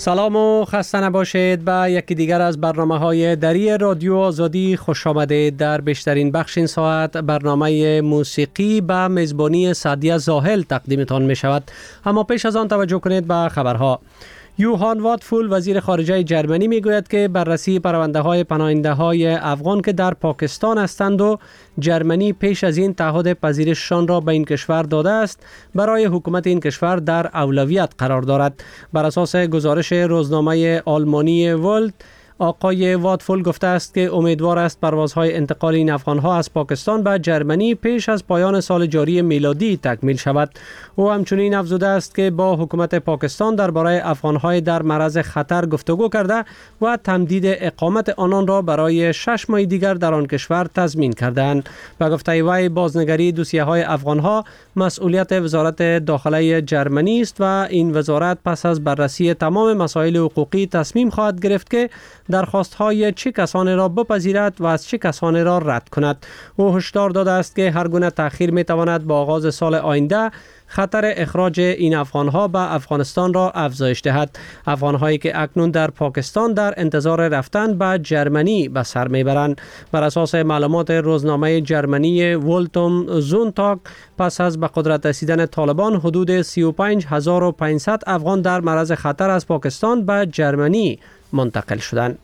سلام و خسته نباشید به یکی دیگر از برنامه‌های دری رادیو آزادی خوش آمدید. در بیشترین بخش این ساعت برنامه موسیقی به میزبانی سعدیه زاهل تقدیمتان می شود. اما پیش از آن توجه کنید به خبرها. یوهان واتفول وزیر خارجه جرمنی میگوید که بررسی پرونده‌های پناهنده‌های افغان که در پاکستان هستند و جرمنی پیش از این تعهد پذیرششان را به این کشور داده است برای حکومت این کشور در اولویت قرار دارد. بر اساس گزارش روزنامه آلمانی ولت، آقای واتفول گفته است که امیدوار است پروازهای انتقال این افغانها از پاکستان به جرمنی پیش از پایان سال جاری میلادی تکمیل شود. او همچنین افزوده است که با حکومت پاکستان درباره افغانهای در معرض خطر گفتگو کرده و تمدید اقامت آنان را برای 6 ماه دیگر در آن کشور تضمین کردند. به گفته وی بازنگری دوسیه‌های افغانها مسئولیت وزارت داخله جرمنی است و این وزارت پس از بررسی تمام مسائل حقوقی تصمیم خواهد گرفت که درخواست‌های چه کسانی را بپذیرد و از چه کسانی را رد کند. او هشدار داده است که هر گونه تأخیر می‌تواند با آغاز سال آینده خطر اخراج این افغانها به افغانستان را افزایش دهد. افغانهایی که اکنون در پاکستان در انتظار رفتن به جرمنی به سر میبرند. بر اساس معلومات روزنامه جرمنی ولتوم زونتاگ، پس از به قدرت رسیدن طالبان حدود 35500 افغان در معرض خطر از پاکستان به جرمنی منتقل شدند.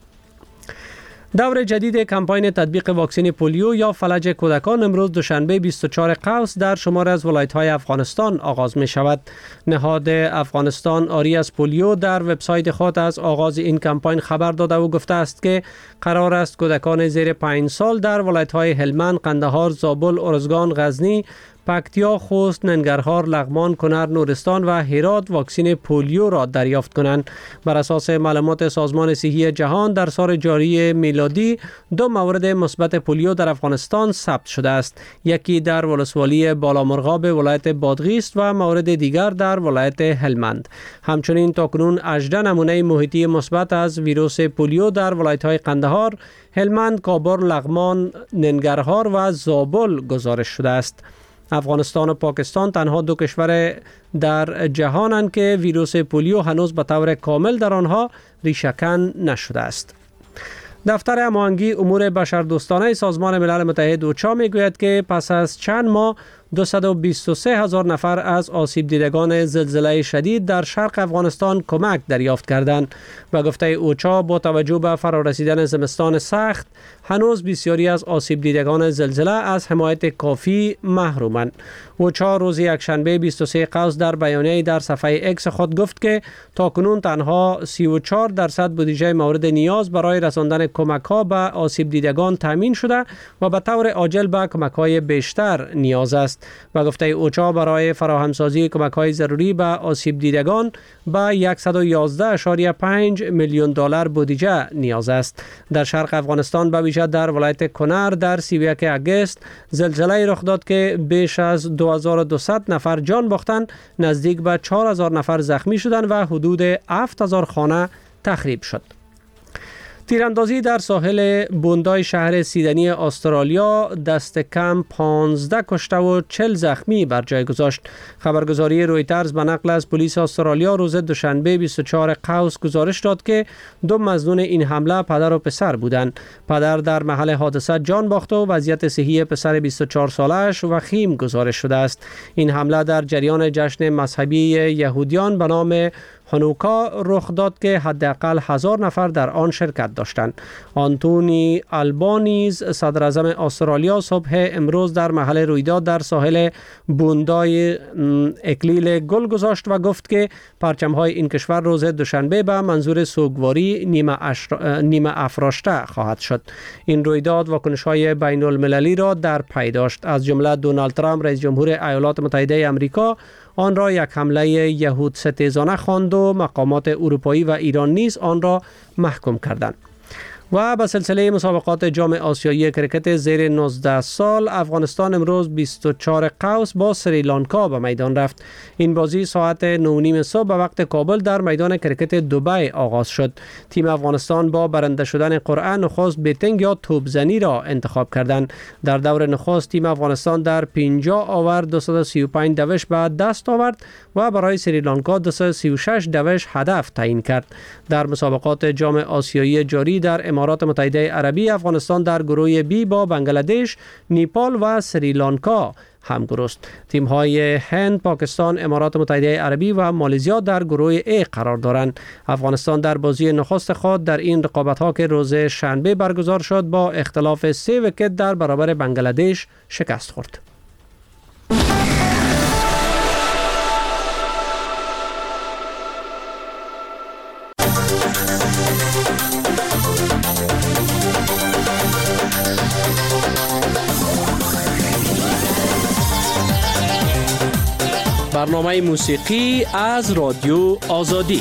دور جدید کمپاین تطبیق واکسن پولیو یا فلج کودکان امروز دوشنبه 24 قوس در شمار از ولایت‌های افغانستان آغاز می شود. نهاد افغانستان آری از پولیو در وبسایت خود از آغاز این کمپاین خبر داده و گفته است که قرار است کودکان زیر 5 سال در ولایت‌های هلمند، قندهار، زابل، ارزگان، غزنی، پکتیا، خوست، ننگرهار، لغمان، کنر، نورستان و هرات واکسن پولیو را دریافت کنند. بر اساس معلومات سازمان صحی جهان در سال جاری میلادی 2 مورد مثبت پولیو در افغانستان ثبت شده است. یکی در ولسوالی بالامرغاب ولایت بادغیس و مورد دیگر در ولایت هلمند. همچنین تاکنون 18 نمونه محیطی مثبت از ویروس پولیو در ولایت‌های قندهار، هلمند، کابل، لغمان، ننگرهار و زابل گزارش شده است. افغانستان و پاکستان تنها 2 کشور در جهانند که ویروس پولیو هنوز به طور کامل در آنها ریشه‌کن نشده است. دفتر هماهنگی امور بشردوستانه سازمان ملل متحد اوچا میگوید که پس از چند ماه 223,000 نفر از آسیب دیدگان زلزله شدید در شرق افغانستان کمک دریافت کردند. و گفته اوچا با توجه به فرارسیدن زمستان سخت هنوز بسیاری از آسیب دیدگان زلزله از حمایت کافی محرومند. اوچا روز یکشنبه 23 قوس در بیانیه‌ای در صفحه اکس خود گفت که تاکنون تنها 34% بودجه مورد نیاز برای رساندن کمک‌ها به آسیب دیدگان تامین شده و به طور عاجل به کمک‌های بیشتر نیاز است. و گفته اوچا برای فراهمسازی کمک‌های ضروری به آسیب دیدگان به 111.5 میلیون دلار بودجه نیاز است. در شرق افغانستان به ویژه در ولایت کنر در 31 اگست زلزله رخ داد که بیش از 2200 نفر جان باختند، نزدیک به 4000 نفر زخمی شدند و حدود 7000 خانه تخریب شد. تیراندازی در ساحل بوندای شهر سیدنی استرالیا دست کم 15 کشته و 40 زخمی بر جای گذاشت. خبرگزاری رویترز به نقل از پلیس استرالیا روز دوشنبه 24 قوس گزارش داد که 2 مظنون این حمله پدر و پسر بودند. پدر در محل حادثه جان باخت و وضعیت صحی پسر 24 سالش وخیم گزارش شده است. این حمله در جریان جشن مذهبی یهودیان به نام هانوکا رخ داد که حداقل 1000 نفر در آن شرکت داشتند. آنتونی آلبانیز صدر اعظم استرالیا صبح امروز در محل رویداد در ساحل بوندای اکلیل گل گذاشت و گفت که پرچم‌های این کشور روز دوشنبه به منظور سوگواری نیمه افراشته خواهد شد. این رویداد واکنش‌های بین‌المللی را در پی داشت، از جمله دونالد ترامپ رئیس جمهور ایالات متحده آمریکا آن را یک حمله یهود ستیزانه خواند و مقامات اروپایی و ایران نیز آن را محکوم کردند. و به سلسله مسابقات جام آسیایی کرکت زیر 19 سال افغانستان امروز 24 قوس با سریلانکا به میدان رفت. این بازی ساعت 9:30 صبح به وقت کابل در میدان کرکت دبی آغاز شد. تیم افغانستان با برنده شدن قرعه نخست بیتینگ یا توپزنی را انتخاب کردند. در دور نخست تیم افغانستان در 50 آور 235 دوش به دست آورد و برای سریلانکا 236 دوش هدف تعیین کرد. در مسابقات جام آسیایی جاری در امارات متحده عربی افغانستان در گروه بی با بنگلادش، نیپال و سریلانکا همگروه است. تیم‌های هند، پاکستان، امارات متحده عربی و مالزیا در گروه A قرار دارند. افغانستان در بازی نخست خود در این رقابت‌ها که روز شنبه برگزار شد با اختلاف 3 ویکت در برابر بنگلادش شکست خورد. برنامه موسیقی از رادیو آزادی.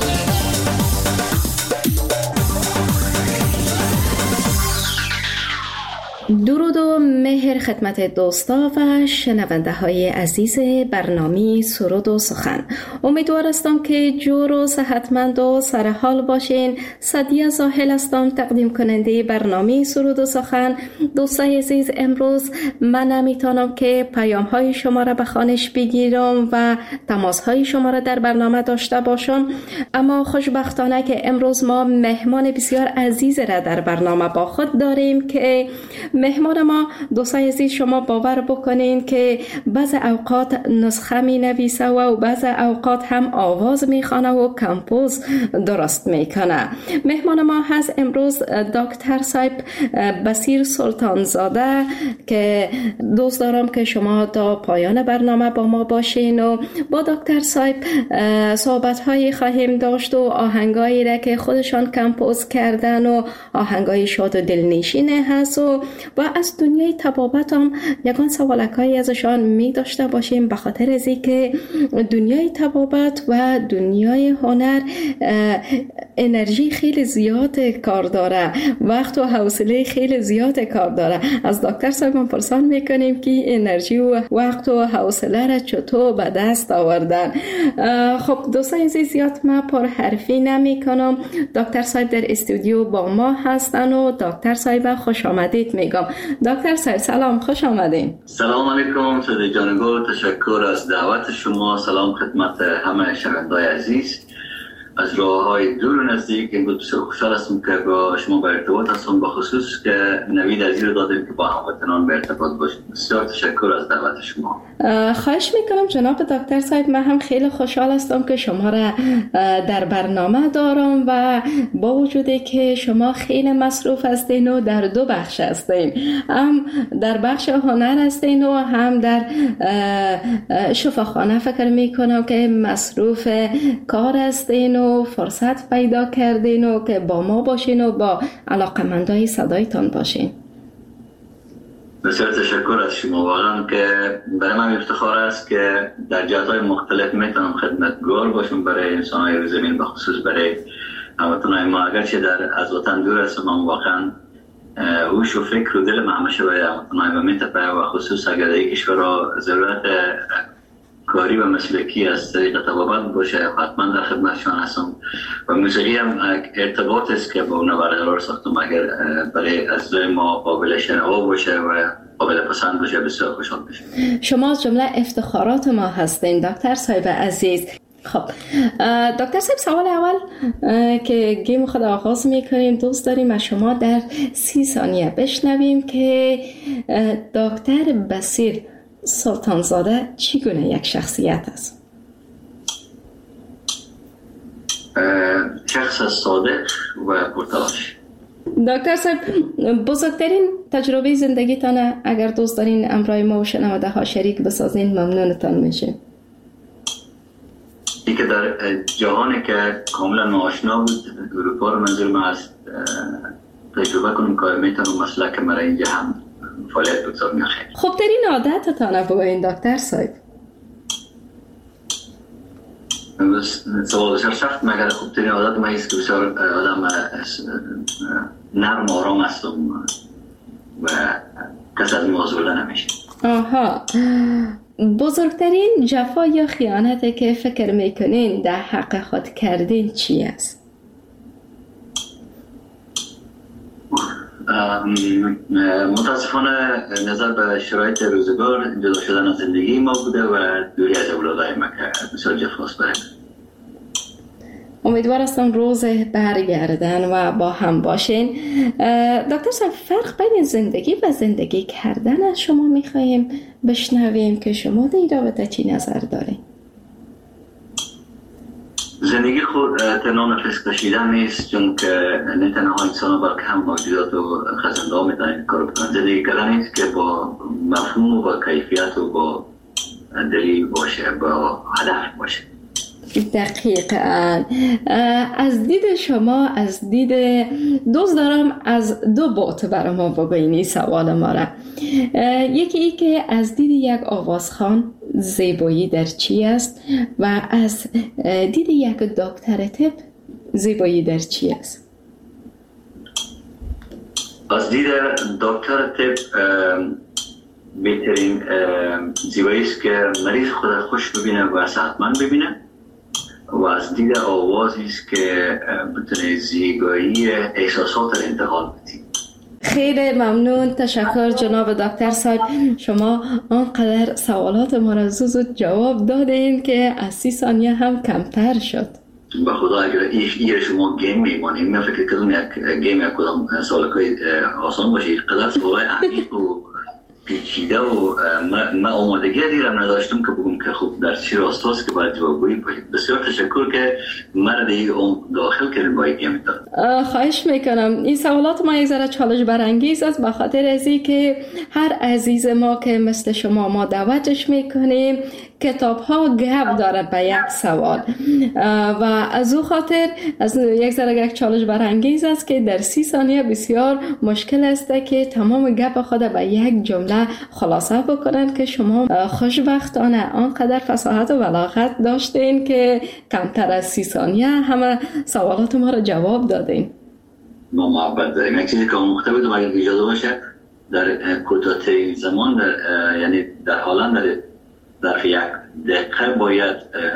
درود و مهر خدمت دوستا و شنونده های عزیز برنامه سرود و سخن. امیدوار هستم که جور و صحتمند و سرحال باشین. سعدیه زاهل هستم، تقدیم کننده برنامه سرود و سخن. دوستای عزیز، امروز من نمیتونم که پیام های شما را به خوانش بگیرم و تماس های شما را در برنامه داشته باشم، اما خوشبختانه که امروز ما مهمان بسیار عزیز را در برنامه با خود داریم که مهمان ما دوستای عزیز شما باور بکنین که بعض اوقات نسخه می نویسه و بعض اوقات هم آواز می خوانه و کمپوز درست می کنه. مهمان ما هست امروز دکتر صاحب بصیر سلطانزاده که دوست دارم که شما تا پایان برنامه با ما باشین و با دکتر صاحب صحبت هایی خواهیم داشت و آهنگایی را که خودشان کمپوز کردن و آهنگای شاد و دلنشینه هست و از دنیای طبابت هم یکان سوالکایی ازشان می داشته باشیم، به خاطر از اینکه دنیای طبابت و دنیای هنر انرژی خیلی زیاد کار داره، وقت و حوصله خیلی زیاد کار داره. از دکتر صاحب پرسان میکنیم که انرژی و وقت و حوصله را چطور به دست آوردن. خب دوستان عزیز، زیاد ما پر حرفی نمی کنم. دکتر صاحب در استودیو با ما هستن و دکتر صاحب خوش آمدید میگم. دکتر صاحب سلام، خوش آمدین. سلام علیکم سید جانگو، تشکر از دعوت شما. سلام خدمت همه شنوندگان عزیز از راه‌های دور و نزدیک. امروز بسیار خوشحال هستم که با شما به ارتباط هستم، به خصوص که نوید از این رو دادیم که با هموطنان به ارتباط باشیم. بسیار تشکر از دعوت شما. خواهش میکنم جناب دکتر صاحب، من هم خیلی خوشحال هستم که شما را در برنامه دارم و با وجودی که شما خیلی مصروف هستین و در دو بخش هستین، هم در بخش هنر هستین و هم در شفاخانه. فکر میکنم که مصروف کار هستین و فرصت پیدا کردین و که با ما باشین و با علاقمندای صدایتان باشین. بسیار تشکر از شما. واقعا که برای من افتخار است که در جهات‌های مختلف میتونم خدمتگار باشم برای انسان‌های روی زمین، بخصوص برای هموطنان ما. اگرچه از وطن دور هستم، اما واقعا هوش و فکر و دل همیشه برای هموطنان ما میتپه و خصوص اگر در کشور ضرورت کاری و مسلکی از طریق طبابت باشه، حتما در خدمتشان هستم. و موسیقی هم ارتباط است که با اون برقرار ساختم. اگر برای از ما قابل شنوا باشه و قابل پسند باشه، بسیار خوشحال میشم. شما از جمله افتخارات ما هستین دکتر صاحب عزیز. خب دکتر صاحب، سوال اول که گیم خود آغاز میکنیم، دوست داریم از شما در 30 ثانیه بشنویم که دکتر بصیر سلطانزاده چگونه یک شخصیت است؟ شخص صادق و پرتلاش. دکتر صاحب، بزرگترین تجربه زندگیتان اگر دوست دارین امرای ما و شنونده ها شریک بسازین ممنونتان میشه. این که در جهانی که کاملا ناآشنا بود، اروپا رو منظور من است، تجربه کنم که میتونم مسلک مرا اینجا هم فعالیت بگذار میخواه. خب ترین عادتتان بگوین دکتر صاحب. سوال بسیار سخت، مگر خوبترین عادت من است که بسیار آدم نرم و آرام هستم و کس از موضوع نمیشه. آها، بزرگترین جفا یا خیانتی که فکر میکنین در حق خود کردین چی است؟ متاسفانه نظر به شرایط روزگار جدا شدن از زندگی ما بوده و دوری از اولادای ما که بسیار جفاست برای. امیدوار هستم روز برگردن و با هم باشین. دکتر صاحب، فرق بین زندگی و زندگی کردن از شما میخواییم بشنویم که شما در این رابطه چی نظر دارین؟ زندگی خود تنها نفس کشیدن نیست، چون که نه تنها انسان بلکه هم موجودات و خزنده ها میتونن کار بکنن. زندگی کردن نیست که با مفهوم و با کیفیت و با دلیل باشه، با هدف باشه. دقیقاً. از دید شما، از دید دوست دارم از دو بعد برای ما بگوین سوال ما را. یکی ای که از دید یک آوازخوان زیبایی در چی است و از دید یک دکتر طب زیبایی در چی است؟ از دید دکتر طب بهترین زیبایی است که مریض خود خوش ببینه و صحتمند ببینه، و از دید آوازی است که بتونه زیبایی احساسات را انتقال بده. خیلی ممنون، تشکر جناب دکتر صاحب. شما آنقدر سوالات ما را زود جواب دادین که از 30 ثانیه هم کمتر شد. به خدا اگر ایره شما گیم میمانیم، من فکر کردم یک گیم یک کدام سوالکای آسان باشه، قدر سوالای عمیق و پیچیده و من آمادگی دیرم نداشتم که بگم که خوب در چی راستاست که باید جوابگویی باشید. بسیار تشکر که من دیگه داخل کردیم با یک گیم. خواهش میکنم. این سوالات ما یک ذره چالش برانگیز است، به خاطر ازی که هر عزیز ما که مثل شما ما دعوتش میکنیم کتاب ها گپ دارد به یک سوال و از او خاطر از یک ذره یک چالش برانگیز است که در 30 ثانیه بسیار مشکل است که تمام گپ خود به یک جمله خلاصه بکنن که شما خوشبختانه آنقدر فصاحت و بلاغت داشتین که کمتر از 30 ثانیه همه سوالات ما را جواب دادین. ما محبت داریم. یک چیزی که مختلف بودم اگر اجازه باشه در کوتاه‌ترین زمان یعنی در حالا در یک دقیقه باید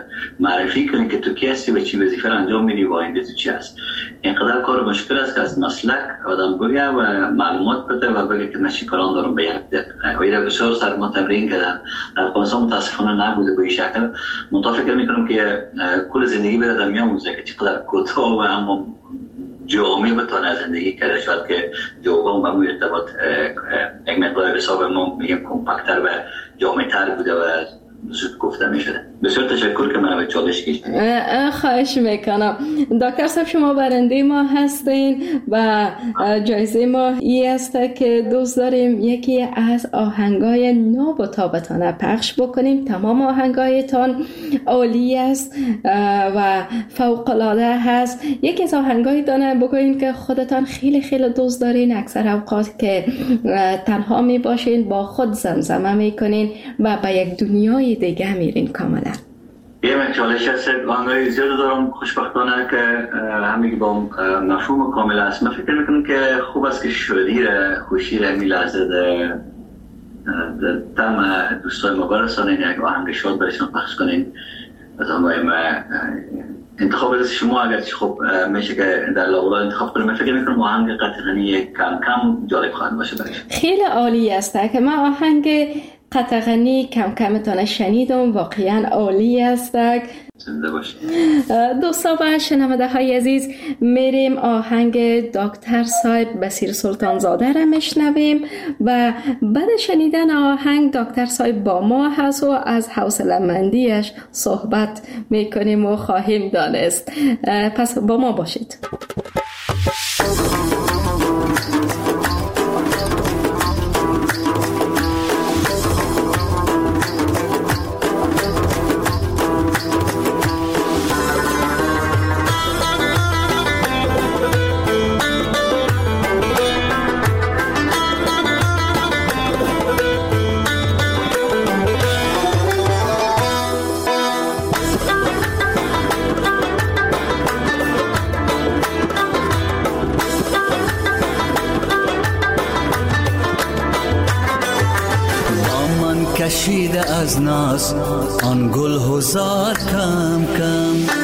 معرفی کنی که تو کی هستی و چی وظیفه را انجام میدی و آینده تو چی هست. اینقدر کار مشکل است که از مسلک آدم بگه و معلومات بده و بگه که من چی کاران دارم به یک دقیقه. و این بسیار سر ما تمرین کردم. در افغانستان متاسفانه نبوده به این شکل. منتها فکر میکنم که کل زندگی بره در میاموزه که چقدر کوتاه و اما جامعه بتونه زندگی کرده، شاید که جوابم با ارتباط یک مقدار حساب ما میگیم کمپکتر و جامع‌تر بوده و زود گفته میشده. بسیار تشکر که من به چالش کشیدین. خواهش میکنم. دکتر صاحب، شما برنده ما هستین و جایزه ما این است که دوست داریم یکی از آهنگای ناب و تابتانه پخش بکنیم. تمام آهنگایتان عالی است و فوق العاده هست. یکی از آهنگای دانه بگوین که خودتان خیلی خیلی دوست دارین، اکثر اوقات که تنها می باشین با خود زمزمه میکنین و به یک دنیای دیگه میرین کاملا. یه چالش هست، آهنگای زیاد دارم خوشبختانه که همه با مفهوم کامل است. من فکر میکنم که خوب است که شادی را، خوشی را می لحظه در تم دوستای ما برسانین، یک آهنگ شاد برشان پخش کنین. از آنگاه ما انتخاب از شما اگرچه خوب میشه که در لاولا انتخاب کنیم. من فکر میکنم آهنگ قطغنی کم کم جالب خواهد باشه برایشان. خیلی عالی است که من آهنگ قطغنی کم کمتان شنیدم، واقعا عالی است. زنده باشید دوستان و شنونده های عزیز، میریم آهنگ دکتر صاحب بصیر سلطان زاده را میشنویم و بعد شنیدن آهنگ دکتر صاحب با ما هست و از حوصله مندیش صحبت میکنیم و خواهیم دانست. پس با ما باشید. کشیده از ناز آن گل هزار کم کم،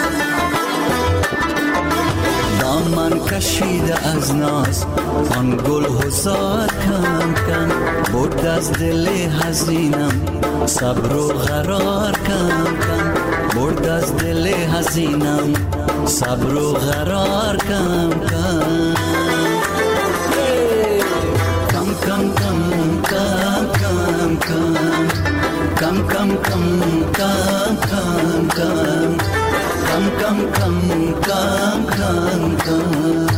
دامن کشیده از ناز آن گل هزار کم کم، برد از دل حزینم صبر و قرار کم کم، برد از دل حزینم صبر و قرار کم کم. کم کم کم کم کم کم کم کم کم کم کم کم کم کم.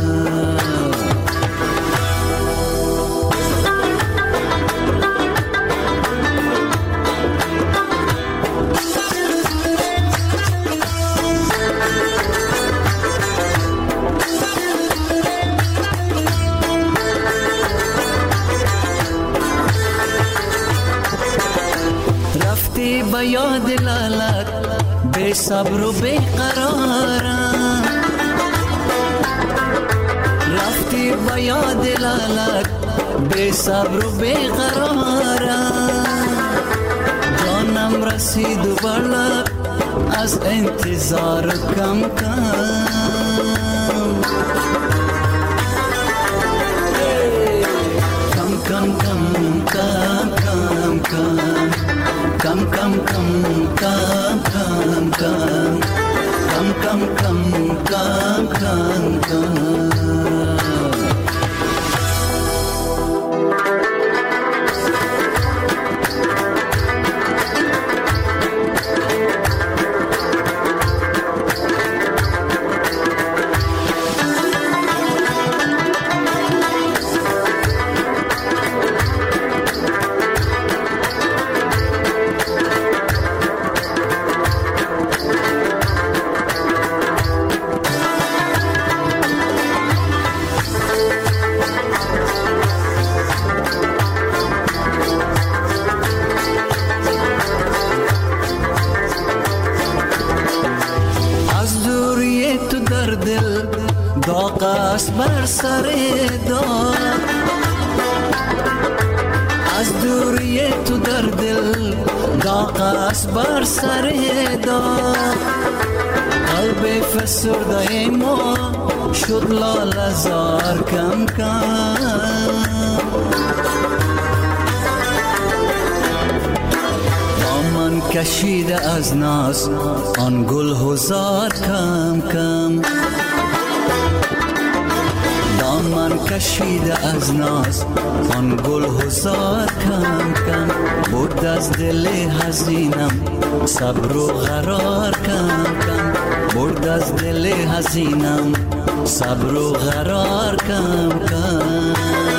به یاد لالت بے صبر و بے قرارم، رفتی به یاد لالت بے صبر و بے قرارم، جانم رسید و برلب از انتظار کم کم. کم کم کم کم کم کم کم کم کم کم کم کم کم کم. داغ است بر سر داغ، از دوری تو در دل داغ است بر سر داغ، قلب فسرده ما شد لاله زار کم کم. دامن کشیده از ناز آن گل هزار کم کم، دامن کشیده از ناز آن گل هزار کم کم، برد از دل حزینم صبر و قرار کم کم، برد از دل حزینم صبر و قرار کم کم.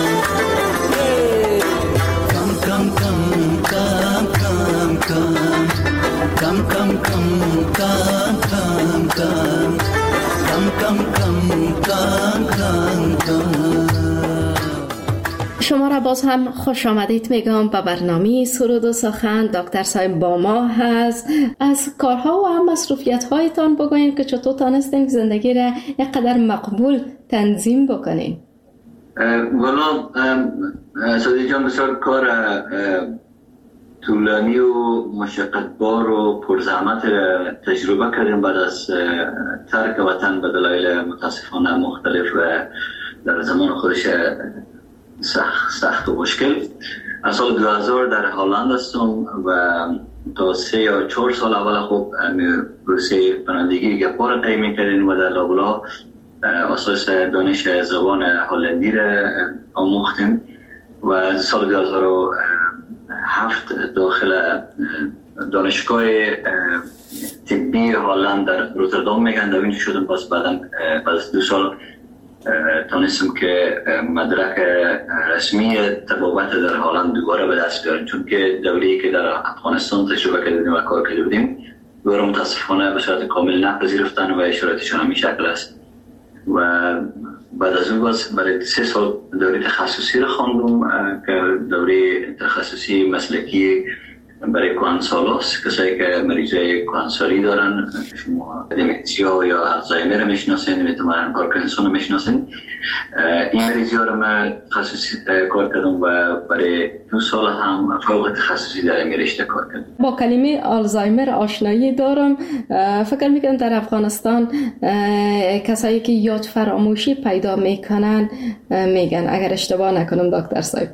کم کم کم کم کم کم کم کم کم کم کم کم کم کم کم. شما را باز هم خوش آمدید میگم به برنامه سرود و سخن. دکتر صاحب با ما هست. از کارها و هم مصروفیت هایتان بگوین که چطور تانستین زندگی را اینقدر مقبول تنظیم بکنین. والا سادی جان بسیار کار طولانی و مشقتبار و پرزحمت تجربه کردیم بعد از ترک وطن به دلایل متاسفانه مختلف و در زمان خودش سخت و مشکل. از سال 2000 در هلند هستم و تا 3 یا 4 سال اول خوب پروسه پناهندگی گپا را طی می‌کردیم و در لابلا اساس دانش زبان هلندی را آموختیم و از سال 2007 داخل دانشگاه طبی هلند در روتردام میگن دوینج شدم. پس بعد از 2 سال تانستم که مدرک رسمی طبابت در هلند دوباره به دست بیارم، چون که دوره‌ای که در افغانستان تجربه کرده بودیم و کار کرده بودیم دوباره متاسفانه به صورت کامل نپذیرفتن و شرایطشان همین شکل است. و بعد از اون باز برای 3 سال دوره تخصصی را خواندم که دوره تخصصی مسلکی برای کوانسالوس، کسایی که مریضای کوانسالی دارن، شما دمنسیا یا آلزایمر میشناسین، میتونن پارکینسون میشناسین. این مریضی ها رو من تخصصی کار کردم و برای 2 سال هم فوق تخصصی در این رشته کار کردم. با کلمه آلزایمر آشنایی دارم. فکر میکنم در افغانستان کسایی که یاد فراموشی پیدا میکنن میگن، اگر اشتباه نکنم دکتر صاحب.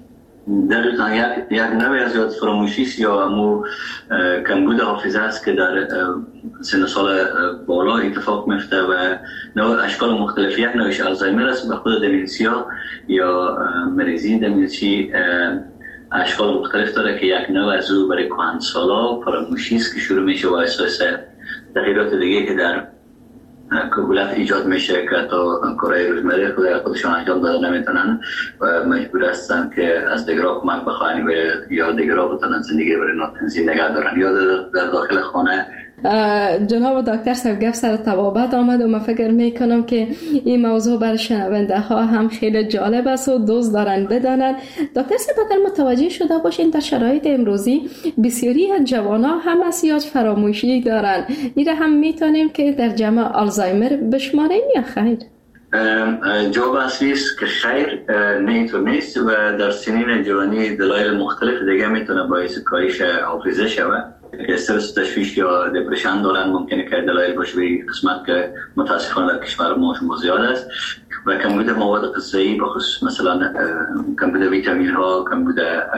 دقیقا یک نوع از یاد فراموشی است یا امو کمبود حافظه است که در سن سال بالا اتفاق میفته و نوع اشکال مختلف. یک نوعش آلزایمر است، به خود دمنسیا یا مریضی دمنسی اشکال مختلف داره که یک نوع از او برای کهنسالا فراموشی است که شروع میشه و اساس تغییرات دیگه که در کبولت ایجاد میشه که تا کارهای روزمره خودشان انجام داده نمیتونن و مجبور هستن که از دیگرها کمک بخواهن یا دیگرها بتونن زندگی برای ناتنزی نگه دارن یا در داخل خانه. جناب دکتر صاحب گفت سر طبابت آمد و من فکر میکنم که این موضوع برای شنونده ها هم خیلی جالب است و دوست دارن بدانن. دکتر صاحب اگر متوجه شده باشین در شرایط امروزی بسیاری از جوانان هم از یاد فراموشی دارن، این هم میتونیم که در جمع آلزایمر بشماریم یا خیر؟ جواب اصلی است که خیر، نه اینطور نیست و در سنین جوانی دلایل مختلف دیگه میتونه باعث کاهش حافظه شود. استرس، تشویش یا دپرشن دارن، ممکنه که دلایل باشه به قسمت که متاسفانه در کشور ما شما زیاد است و کمبود مواد غذایی بخصوص مثلا کمبود ویتامین ها، کمبود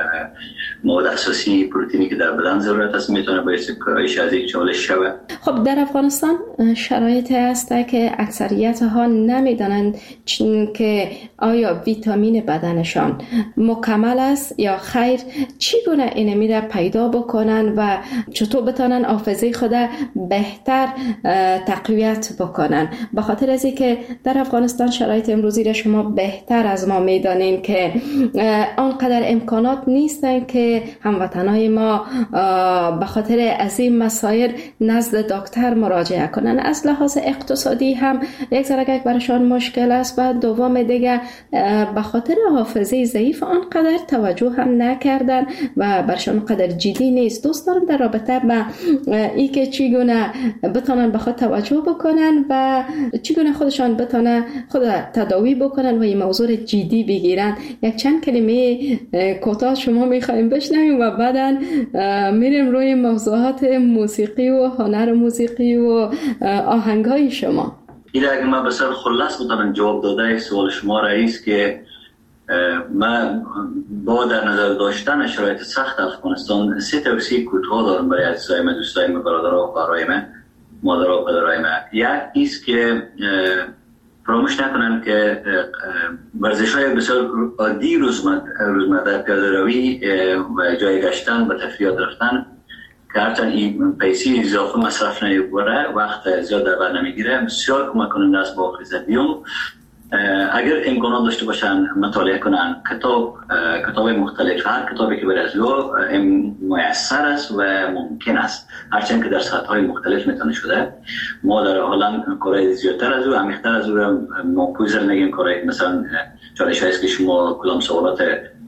مواد اساسی پروتئینی که در بدن ضرورت است میتونه باعث کاهش از این چالش شود. خب در افغانستان شرایطی هست که اکثریت ها نمیدانند که آیا ویتامین بدنشان مکمل است یا خیر، چگونه اینو میره پیدا بکنن و چطور بتونن حافظه خود بهتر تقویت بکنن. به خاطر از اینکه در افغانستان شرایط امروزی را شما بهتر از ما میدانین که آنقدر امکانات نیستن که هموطنای ما به خاطر از این مسائل نزد دکتر مراجعه کنن. از لحاظ اقتصادی هم یک ذره برایشان مشکل است و دوم دیگه به خاطر حافظه ضعیف آنقدر توجه هم نکردن و برشان قدر جدی نیست. دوست دارم در رابطه با ای که چگونه بتونن به خود توجه بکنن و چگونه خودشان بتونن خود تداوی بکنن و این موضوع جدی بگیرن، یک چند کلمه کوتاه شما میخوایم بشنویم و بعدن میریم روی موضوعات موسیقی و هنر موسیقی و آهنگای شما. این اگه من بسیار خلاص بتونم جواب داده سوال شما رئیس که من با در نظر داشتن شرایط سخت افغانستان 3 توصیه کوتاه دارم برای عزیزای من، دوستای من، برادرها و خواهرای من، مادرها و پدرهای من. یک ایست که فراموش نکنن که ورزش‌های بسیار عادی روزمره، پیاده‌روی و جای گشتن و تفریحات رفتن که هرچند این پیسی اضافه مصرف نمی‌بره، وقت زیاد در بر نمیگیره، بسیار کمک کننده است با حافظه. اگر امکانات داشته باشن مطالعه کنن کتاب مختلف، هر کتابی که برای از او میسر است و ممکن است، هرچند که در سطح‌های مختلف میتونه شده. ما در هلند کارهای زیادتر از او، عمیق‌تر از او ما پوزر نگیم کارهای مثلا چالش هست که شما کدام سوالات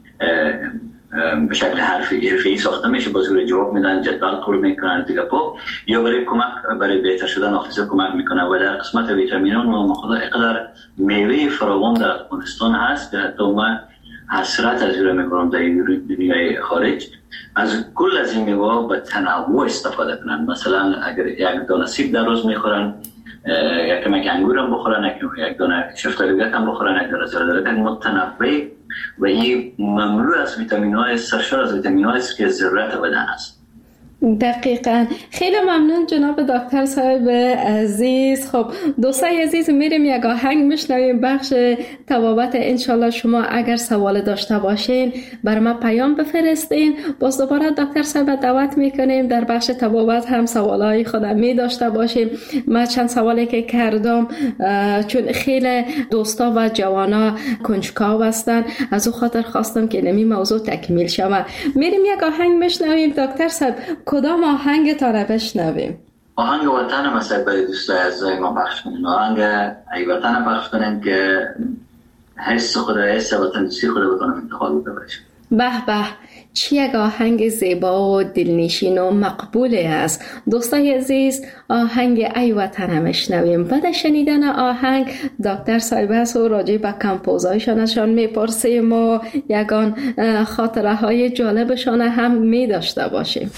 به شکل حرفی ساخته میشه با زور جواب میدن، جدول پر میکنن دیگه یا برای کمک برای بهتر شدن حافظه کمک میکنن. و در قسمت ویتامینان ما خدا اینقدر میوه فراوان در افغانستان هست که حتی من حسرت از این میکنم در دنیای خارج از کل از این میوه به تنوع استفاده کنن. مثلا اگر یک دانه سیب در روز میخورن، یک کمک انگور هم بخورن، یک دانه شفتالو هم بخورن، یک دانه زردالو متنوع و این مملو از ویتامین‌های، سرشار از ویتامین‌هایی است که ضرورت بدن است. دقیقاً. خیلی ممنون جناب دکتر صاحب عزیز. خب دوستای عزیز میریم یک آهنگ میشنویم بخش طبابت. انشالله شما اگر سوال داشته باشین بر ما پیام بفرستین. باز دوباره دکتر صاحب دعوت میکنیم در بخش طبابت هم سوالای خودم می داشته باشیم. من چند سوالی که کردم چون خیلی دوستا و جوانا کنجکاو هستن، از او خاطر خواستم که نمی موضوع تکمیل شود. میریم یک آهنگ میشنویم. دکتر صاحب کدام آهنگ تا رو بشنویم؟ آهنگ وطن مثلا برای دوستای عزیزای ما پخش کنیم. آهنگ ای وطن پخش کنیم که حس خود، حس وطن دوستی خود بتونم انتقال بده باشیم. به به، چه یک آهنگ زیبا و دلنشین و مقبولی است. دوستای عزیز، آهنگ ای وطنم میشنویم. بعد شنیدن آهنگ دکتر سایبس و راجع به کمپوزایشان ازشان میپرسیم و یگان خاطره های جالبشان هم میداشته باشیم.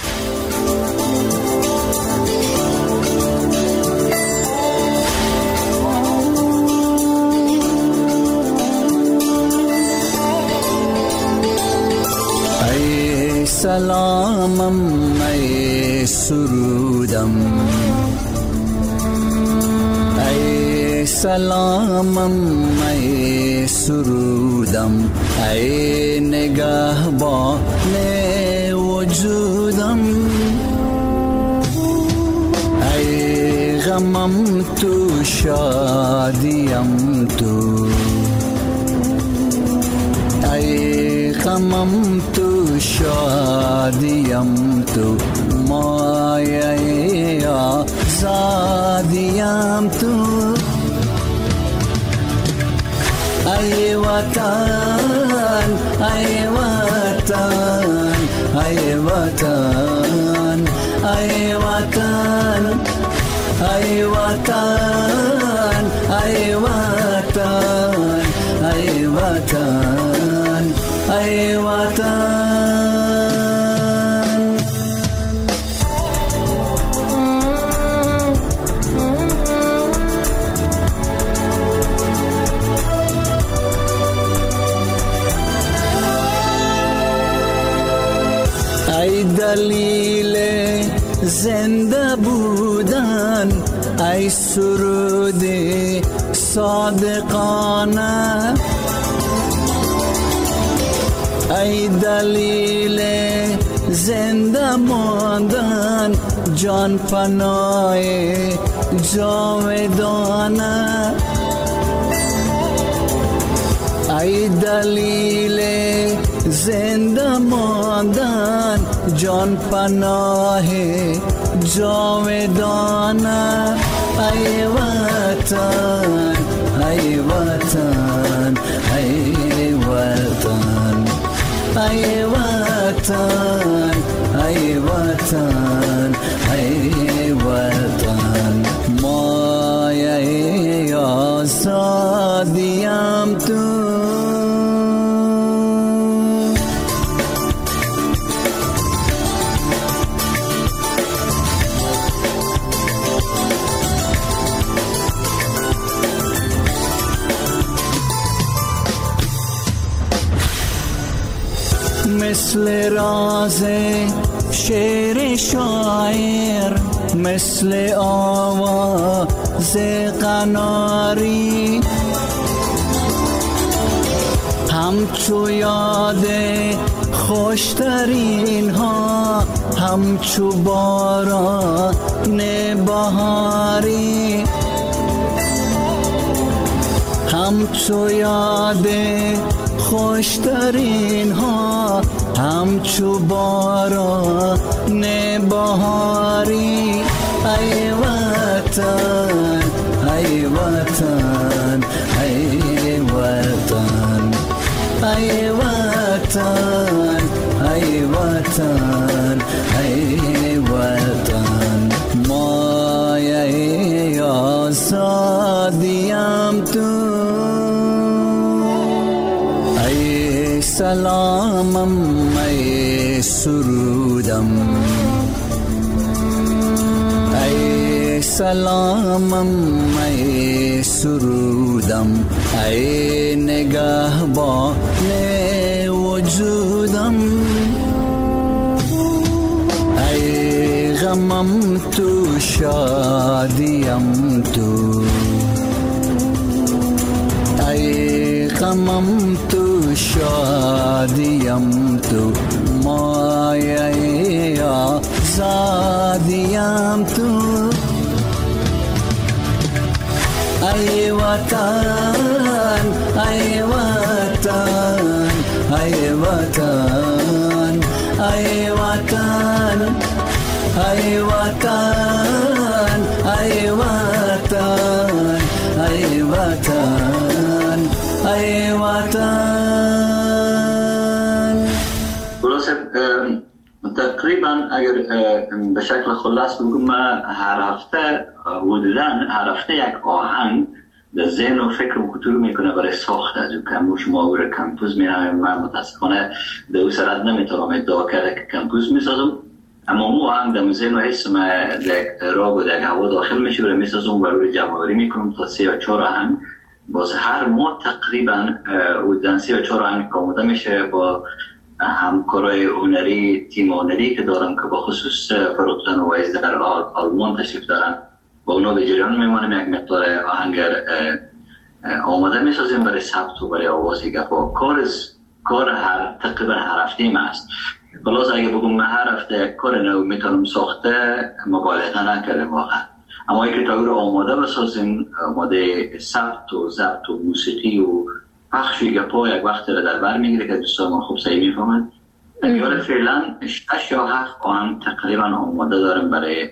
سلامم ای سرودم، ای سلامم ای سرودم، ای نگهبان وجودم، ای غمم تو شادیم تو، ای غمم تو شادیم تو، مایه آزادیم تو، ای وطن ای وطن ای وطن ای وطن ای وطن ای وطن ای وطن ای وطن. ای دلیل زنده بودن، ای سرود صادقانه، ای دلیل زنده ماندن، جان پناه جاودانه، ای دلیل زنده ماندن، جان پناه جاودانه، ای وطن ای وطن ای وطن ای وطن ای وطن ای وطن، مایه آزادیم تو. مثل راز شعر شاعر، مثل آواز قناری، همچو یاد خوشترین ها، همچو باران بهاری، همچو یاد خوشترین ها، همچو باران بهاری، ای وطن ای وطن ای وطن ای وطن ای وطن ای وطن، مایه آزادیم تو، ای سلامم ای سرودم، ای سلامم ای سرودم، ای نگهبان وجودم، ای غمم تو شادیم تو، ای غمم تو شادیم تو، مایه آزادیم تو، ای وطن ای وطن ای وطن ای وطن ای وطن ای وطن ای وطن ای وطن. خلاصه تقریبا اگر به شکل خلاص بگم من هر هفته یک آهنگ در ذهن و فکر و کتور میکنه برای ساخت از او کموش ماور کمپوز میرم. من متاسفانه در او سرد نمیتونم ادعا کرده که کمپوز میسازم، اما مو آهنگ در ذهن و حس من در راگ و در هوا داخل میشه و میسازم و روی جمع‌آوری میکنم تا 3 یا 4 آهنگ. باز هر ماه تقریبا و 3 یا 4 آهنگ آماده میشه با همکارای هنری، تیم هنری که دارم که با خصوص فروختن و ویز در آلمان تشریف دارن، با اونا به جریان میمانیم. یک مقدار آهنگ آماده میسازیم برای ثبت و برای آوازی گپا. کار تقریبا هر هفته ما است. خلاص اگه بگم من هر هفته یک کار نو میتونم ساخته، مبالغه نکردم واقعا. اما اگه تا رو آماده بسازیم، آماده ثبت و ضبط و موسیقی و پخش گپا یک وقت رو در بر میگیره که دوستان ما خوب صحیح میفهمند. اگر فعلا 6 یا 7 آهنگ تقریبا آماده دارم برای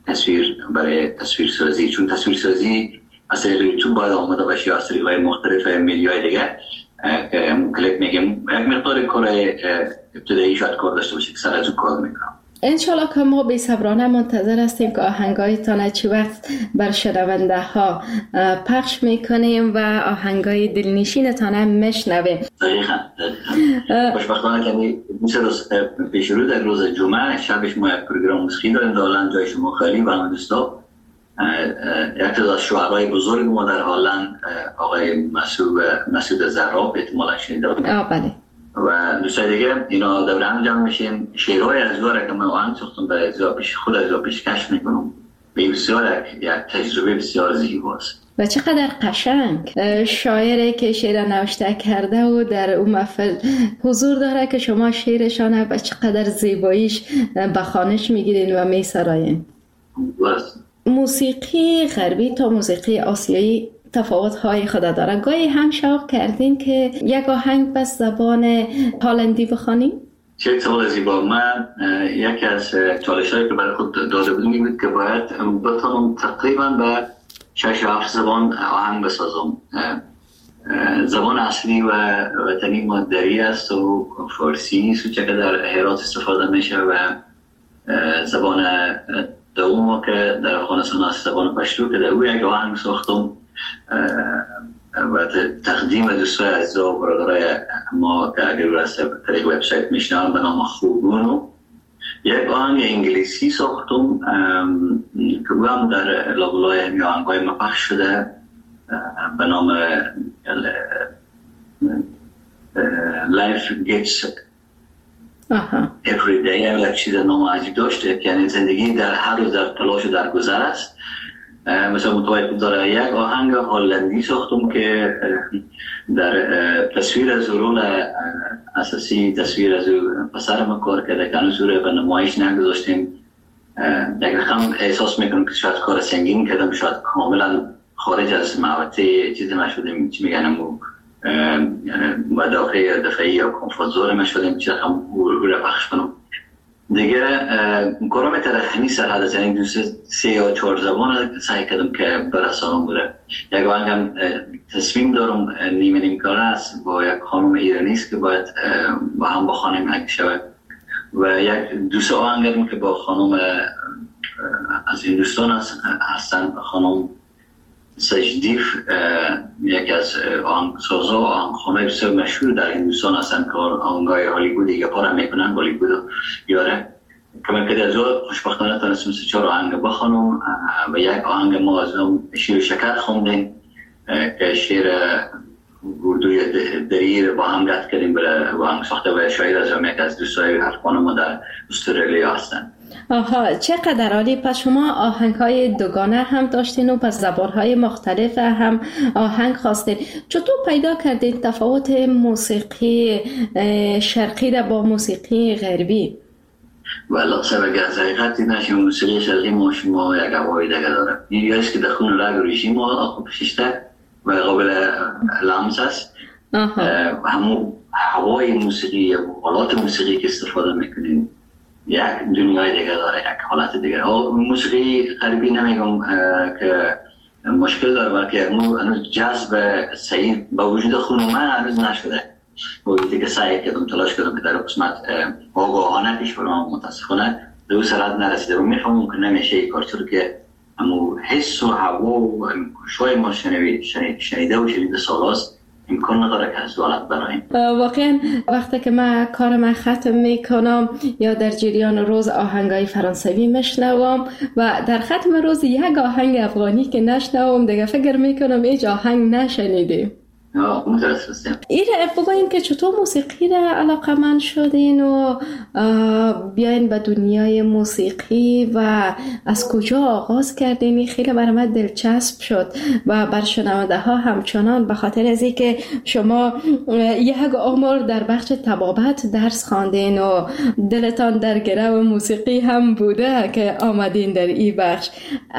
تصویرسازی، چون تصویرسازی از طریق یوتیوب باید آماده باشه یا از طریق‌های مختلف میدیای دیگه که کلیپ میگیم. یک مقدار کار ابتدایی شاید کار داشته باشه که سر از اون کار میکنم. انشالله که ما بی‌صبرانه منتظر هستیم که آهنگایتان چی وقت بر شنونده ها پخش میکنیم و آهنگای دلنشینتان هم میشنویم. دقیقاً. خوشبختانه که مثل روز پیش رو در روز جمعه شبش ما یک پروگرام موسیقی داریم در هلند، جای شما خالی و همه دوستا. یک از شاعرای بزرگ ما در هلند آقای مسعود زراب احتمالاً شنیده بودید. بله. و دوستای دیگه اینا دور هم جمع میشیم. شعرهای از داره که من آهنگ ساختم برای خود از پیشکش میکنم. بسیار یک تجربه بسیار زیباست و چقدر قشنگ. شاعری که شعر نوشته کرده و در اون محفل حضور داره که شما شعرشانه و چقدر زیباییش به خوانش میگیرین و میسراین. موسیقی غربی تا موسیقی آسیایی تفاوت‌های خود داره. گاهی هم شوق کردین که یک آهنگ بس زبان هلندی بخوانیم؟ چه سوال زیبا. من یکی از چالش‌هایی که برای خود داده بودم این بود که باید بتونم تقریبا به 6 یا 7 زبان آهنگ بسازم. زبان اصلی و وطنی ما دری است و فارسی نیست که در هرات استفاده میشه و زبان دوم که در افغانستان است زبان پشتو که در او یک آهنگ ساختم و تقدیم دوستای عزیز و برادرای ما که اگر از طریق وبسایت میشنوند به نام خوبونو. یک آهنگ انگلیسی ساختم که او هم در لابلای همی آهنگای ما پخش شده به نام Life Gets Every Day. یک چیز نام عجیب داشته که یعنی زندگی در هر روز در تلاش و در گذر است. مثلا متوجه داره. یک آهنگ هلندی ساختم که در تصویر از رول اساسی تصویر از پسر ما کار کرده که هنوز رو به نمایش نگذاشتیم. یک رقم احساس میکنم که شاید کار سنگین کردم، شاید کاملا خارج از محوطه چیزی ما شدیم، چی میگن مدافع دفعی یا کمفورت زون ما شدیم، چی رقم رو پخش کنم دیگه. کارم ترخنی سرحد است، یعنی 3 یا 4 زبان سعی کردم که برسانم بوده. یک آهنگم تصمیم دارم نیمه کاره است با یک خانم ایرانی است که باید با هم بخوانیم اگه شود، و یک دوست آهنگم که با خانم از هندوستان هستن، خانم سجدیف، یکی از آهنگسازا و آهنگخوانای بسیار مشهور در هندوستان هستن که آهنگای هالیوودی گپا میکنن، هالیوود یاره که من که از خوشبختانه تونستم 3-4 آهنگ بخوانم و یک آهنگ ما از شیر و شکر خوندیم که شعر اردوی دری با هم رد کردیم برای آهنگ ساخته و شاعر از یک از دوستای حرفان ما در استرالیا هستن. آها، چقدر عالی. پس شما آهنگ‌های دوگانه هم داشتین و پس زبان‌های مختلف هم آهنگ خواستین. چطور پیدا کردین تفاوت موسیقی شرقی را با موسیقی غربی؟ والا سبب از حقیقت نشه موسیقی شرقی ما شما یک هوای دیگه داره. این که در خون رگ ریشی ما خوب ششته و قابل لمس است. همون هوای موسیقی و حالات موسیقی که استفاده میکنیم یک دنیای دیگه داره، یک حالت دیگه. موسیقی غربی نمیگم که مشکل داره، بلکه هنوز جذب صحیح با وجود خون من هنوز نشده. وقتی که سعی کردم تلاش کردم که در قسمت آگاهانه پیش برم، متاسفانه به اون سرعت نرسیده و میفهمم که نمیشه این کار، چون که امو حس و هوا و شاید ما شنیده و شنیده سالاست امکان نداره که از دولت برایم. واقعا وقتی که من کارم ختم میکنم یا در جریان روز آهنگای فرانسوی میشنوم و در ختم روز یک آهنگ افغانی که نشنوم دیگه فکر میکنم ایج آهنگ نشنیدیم. ایره بگوین که چطور موسیقی را علاقه‌مند شدین و بیاین به دنیای موسیقی و از کجا آغاز کردین؟ خیلی برای من دلچسب شد و بر شنونده ها همچنان، به خاطر از اینکه شما یک عمر در بخش طبابت درس خواندین و دلتان در گرو موسیقی هم بوده که آمدین در این بخش.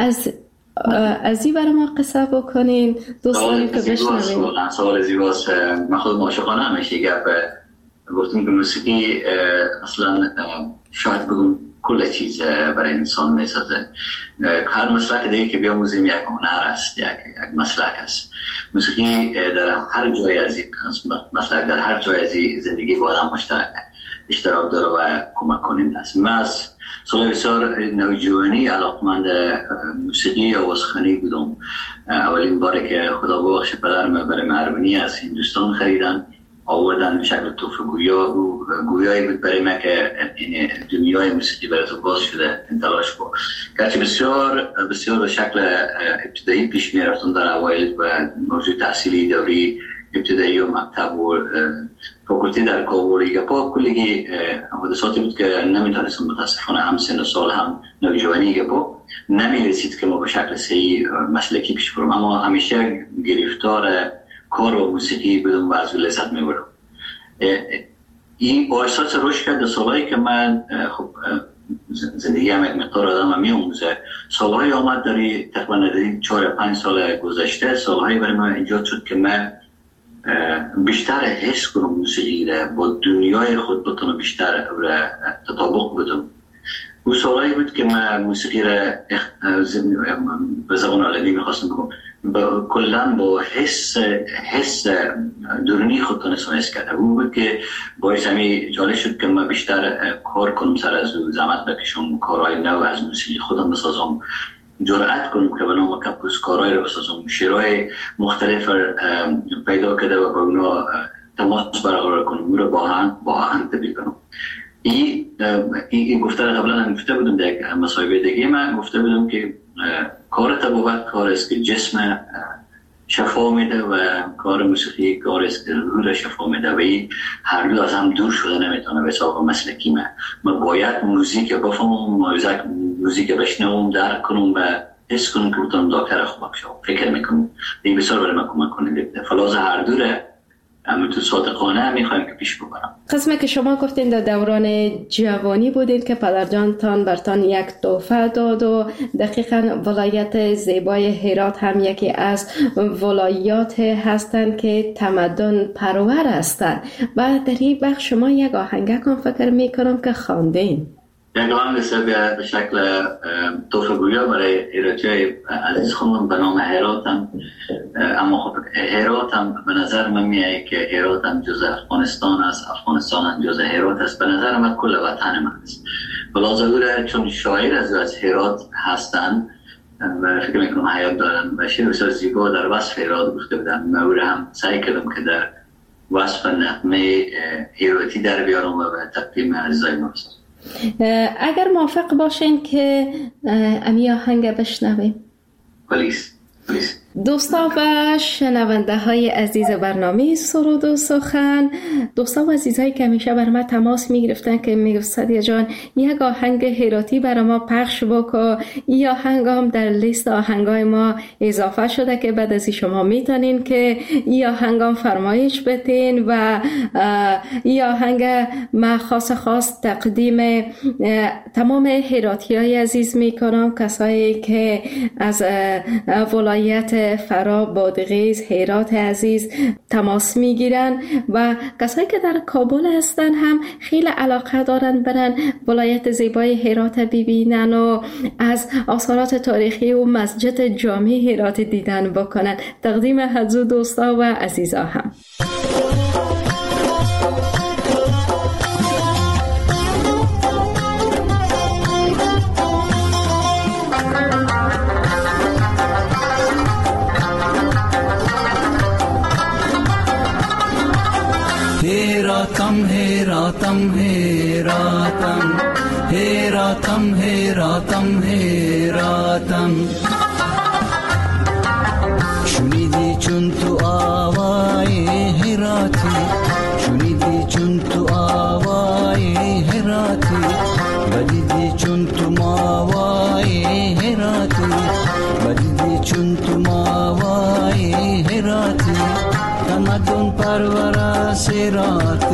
از این برای ما قصه بکنین، دوست داریم که بشنویم. سوال زیباست. من خودم عاشقانه همیشه گپ گفتم که موسیقی اصلا شاید بگم کل چیز برای انسان میسازه. هر مسلک دیگه که بیاموزیم یک هنر است، یک مسلک است. موسیقی در هر جای از این مسلک، در هر جای از این زندگی با آدم اشتراک داره و کمک کننده است. من از سال بسیار نوجوانی علاقمند موسیقی آوازخوانی بودم. اولین باری که خدا بخش پدرم برای مهربانی از هندوستان خریدن آوردن به شکل تحفه گویایی بود برای من که دنیای موسیقی برای تو باز شده، تلاش بود. گرچه بسیار بسیار به شکل ابتدایی پیش می رفتم در اوایل و موضوع تحصیلی دوری ابتدایی و مکتب و فاکولتی در کابل گپا کلی حادثاتی بود که نمیتونستم متاسفانه هم سن و سال هم نوجوانی گپا نمیرسید که ما به شکل صحیح مسلکی پیش برم، اما همیشه گرفتار کار و موسیقی بدون و از لذت میبرم. این با احساس رشد کرد. سالهایی که من خب زندگی هم یک مقدار آدم میاموزه، سالهایی آمد داری تقریبا 4-5 سال گذشته، سالهایی برای من ایجاد شد که من بیشتر حس کنم موسیقی را، با دنیای خود بتونم بیشتر تطابق بدم. اون سالهایی بود که من موسیقی را به زبان علمی میخواستم بگم کلن با حس درونی خود تونستم حس کرده. اون بود که باعث همی جالب شد که من بیشتر کار کنم، سر از زحمت بکشم، کارهای نو از موسیقی خودم بسازم، جرأت کنم که به نام کپوس کارهای رو بسازم، شعرهای مختلف پیدا کرده و با اونا تماس برقرار کنم، اون رو با هم تبدیل کنم. این گفته قبلا هم گفته بودم در مصاحبه دیگه من گفته بودم که کار طبابت کار است که جسم شفا میده و کار موسیقی کار است که روح را شفا میده و این هر دو از هم دور شده نمیتونه. به حساب مسلکی من باید موزیک بفهمم، موزیک بشنوم، درک کنم و حس کنم که بتونم دکتر خوب بشم. فکر میکنم این بسیار برای من کمک کننده. فلاز هر دوره تو صادقانه میخوایم که پیش ببرم. قسمه که شما گفتین در دوران جوانی بودین که پدرجانتان برتان یک تحفه داد و دقیقاً ولایت زیبای هرات هم یکی از ولایات هستند که تمدن پرور هستند و در این بخش شما یک آهنگ کن فکر میکنم که خواندین. یک آهنگ به شکل تحفه گویا برای ایراجای عزیز خونم به نام هرات هم. اما خب هرات هم به نظر من میاد که هرات هم جز افغانستان است، افغانستان هم جز هرات است. به نظر من کل وطن من است. بلازاگوره چون شاعر از هرات هستن و فکر میکنم حیات دارن و شعر بسیار زیبا در وصف هرات گفته بودن. من او هم سعی کردم که در وصف نغمه هراتی در بیارم و به تقدیم عزیزای ما بسازم. اگر موافق باشین که امی آهنگ بشنویم. پلیس. دوستا و شنونده های عزیز برنامه سرود و سخن، دوستا و عزیزایی که همیشه بر ما تماس می گرفتن که می گفت سعدیه جان یک آهنگ هراتی برای ما پخش بکن. این آهنگ هم در لیست آهنگای ما اضافه شده که بعد از شما میتونین که این آهنگ هم فرمایش بتین و این آهنگ ما خاص تقدیم تمام هراتی های عزیز می کنم، کسایی که از ولایت فرا، بادغیس، هرات عزیز تماس میگیرن و کسایی که در کابل هستن هم خیلی علاقه دارن برن ولایت زیبای هرات ببینن و از آثارات تاریخی و مسجد جامع هرات دیدن بکنن. تقدیم حضور دوستا و عزیزا هم. هیراتم هیراتم هیراتم. شنیدی چون تو آوای هیراتی، شنیدی چون تو آوای هیراتی، بدیدی چون تو ماوای هیراتی، بدیدی چون تو ماوای هیراتی. تمدن پرور سیرات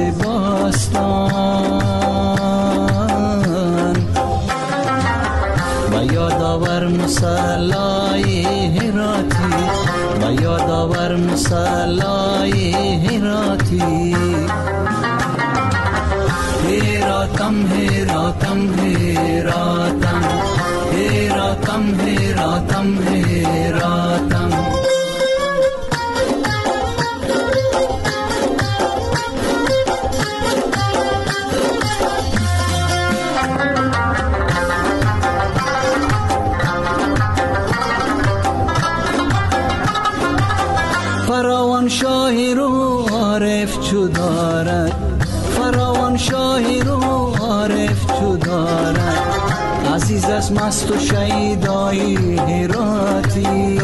باستان، و یادآور مصلای هیراتی، و یادآور مصلای هیراتی. هیراتم هیراتم هیراتم، هیراتم هیراتم هیراتم. فراوان شاهی رو عارف چو دارد، فراوان شاهی رو عارف چو دارد. عزیز از مست و شیدای هیراتی،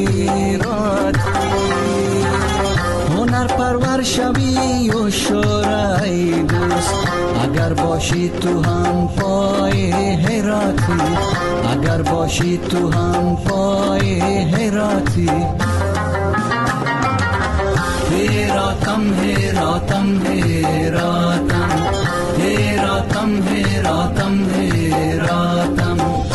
هنر پرور شبی و شورای دوست. اگر باشی تو هم پای هیراتی، اگر باشی تو هم پای هیراتی. هیراتم هیراتم هیراتم، هیراتم هیراتم هیراتم.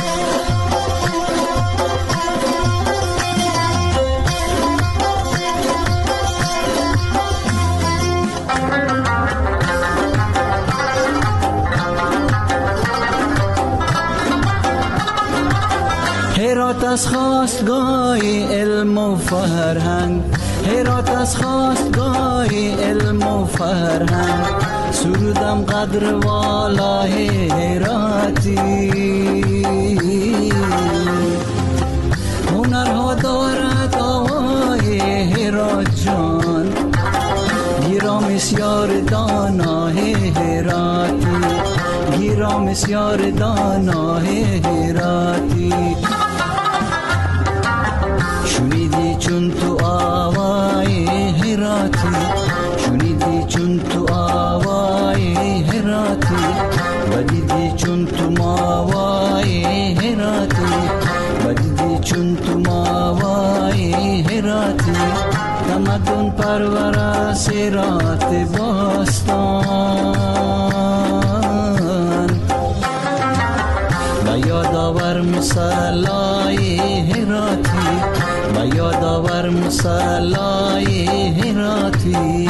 هیرات از خواستگاه علم و فرهنگ، هیرات از خواستگاه علم و فرهنگ. سرودم قدر والای هیراتی، هنرها دارد آوای هیرات جان. گیرا مسیار دانای هیراتی، گیرا مسیار دانای هیراتی. شنیدی چون تو آوای هیراتی، شنیدی چون تو آوای هیراتی، بدیدی چون تو ماوای هیراتی، بدیدی چون تو ماوای هیراتی. تمدن پرور سیرات باستان، و یادآور مصلای هیراتی، و یادآور مصلای هیراتی.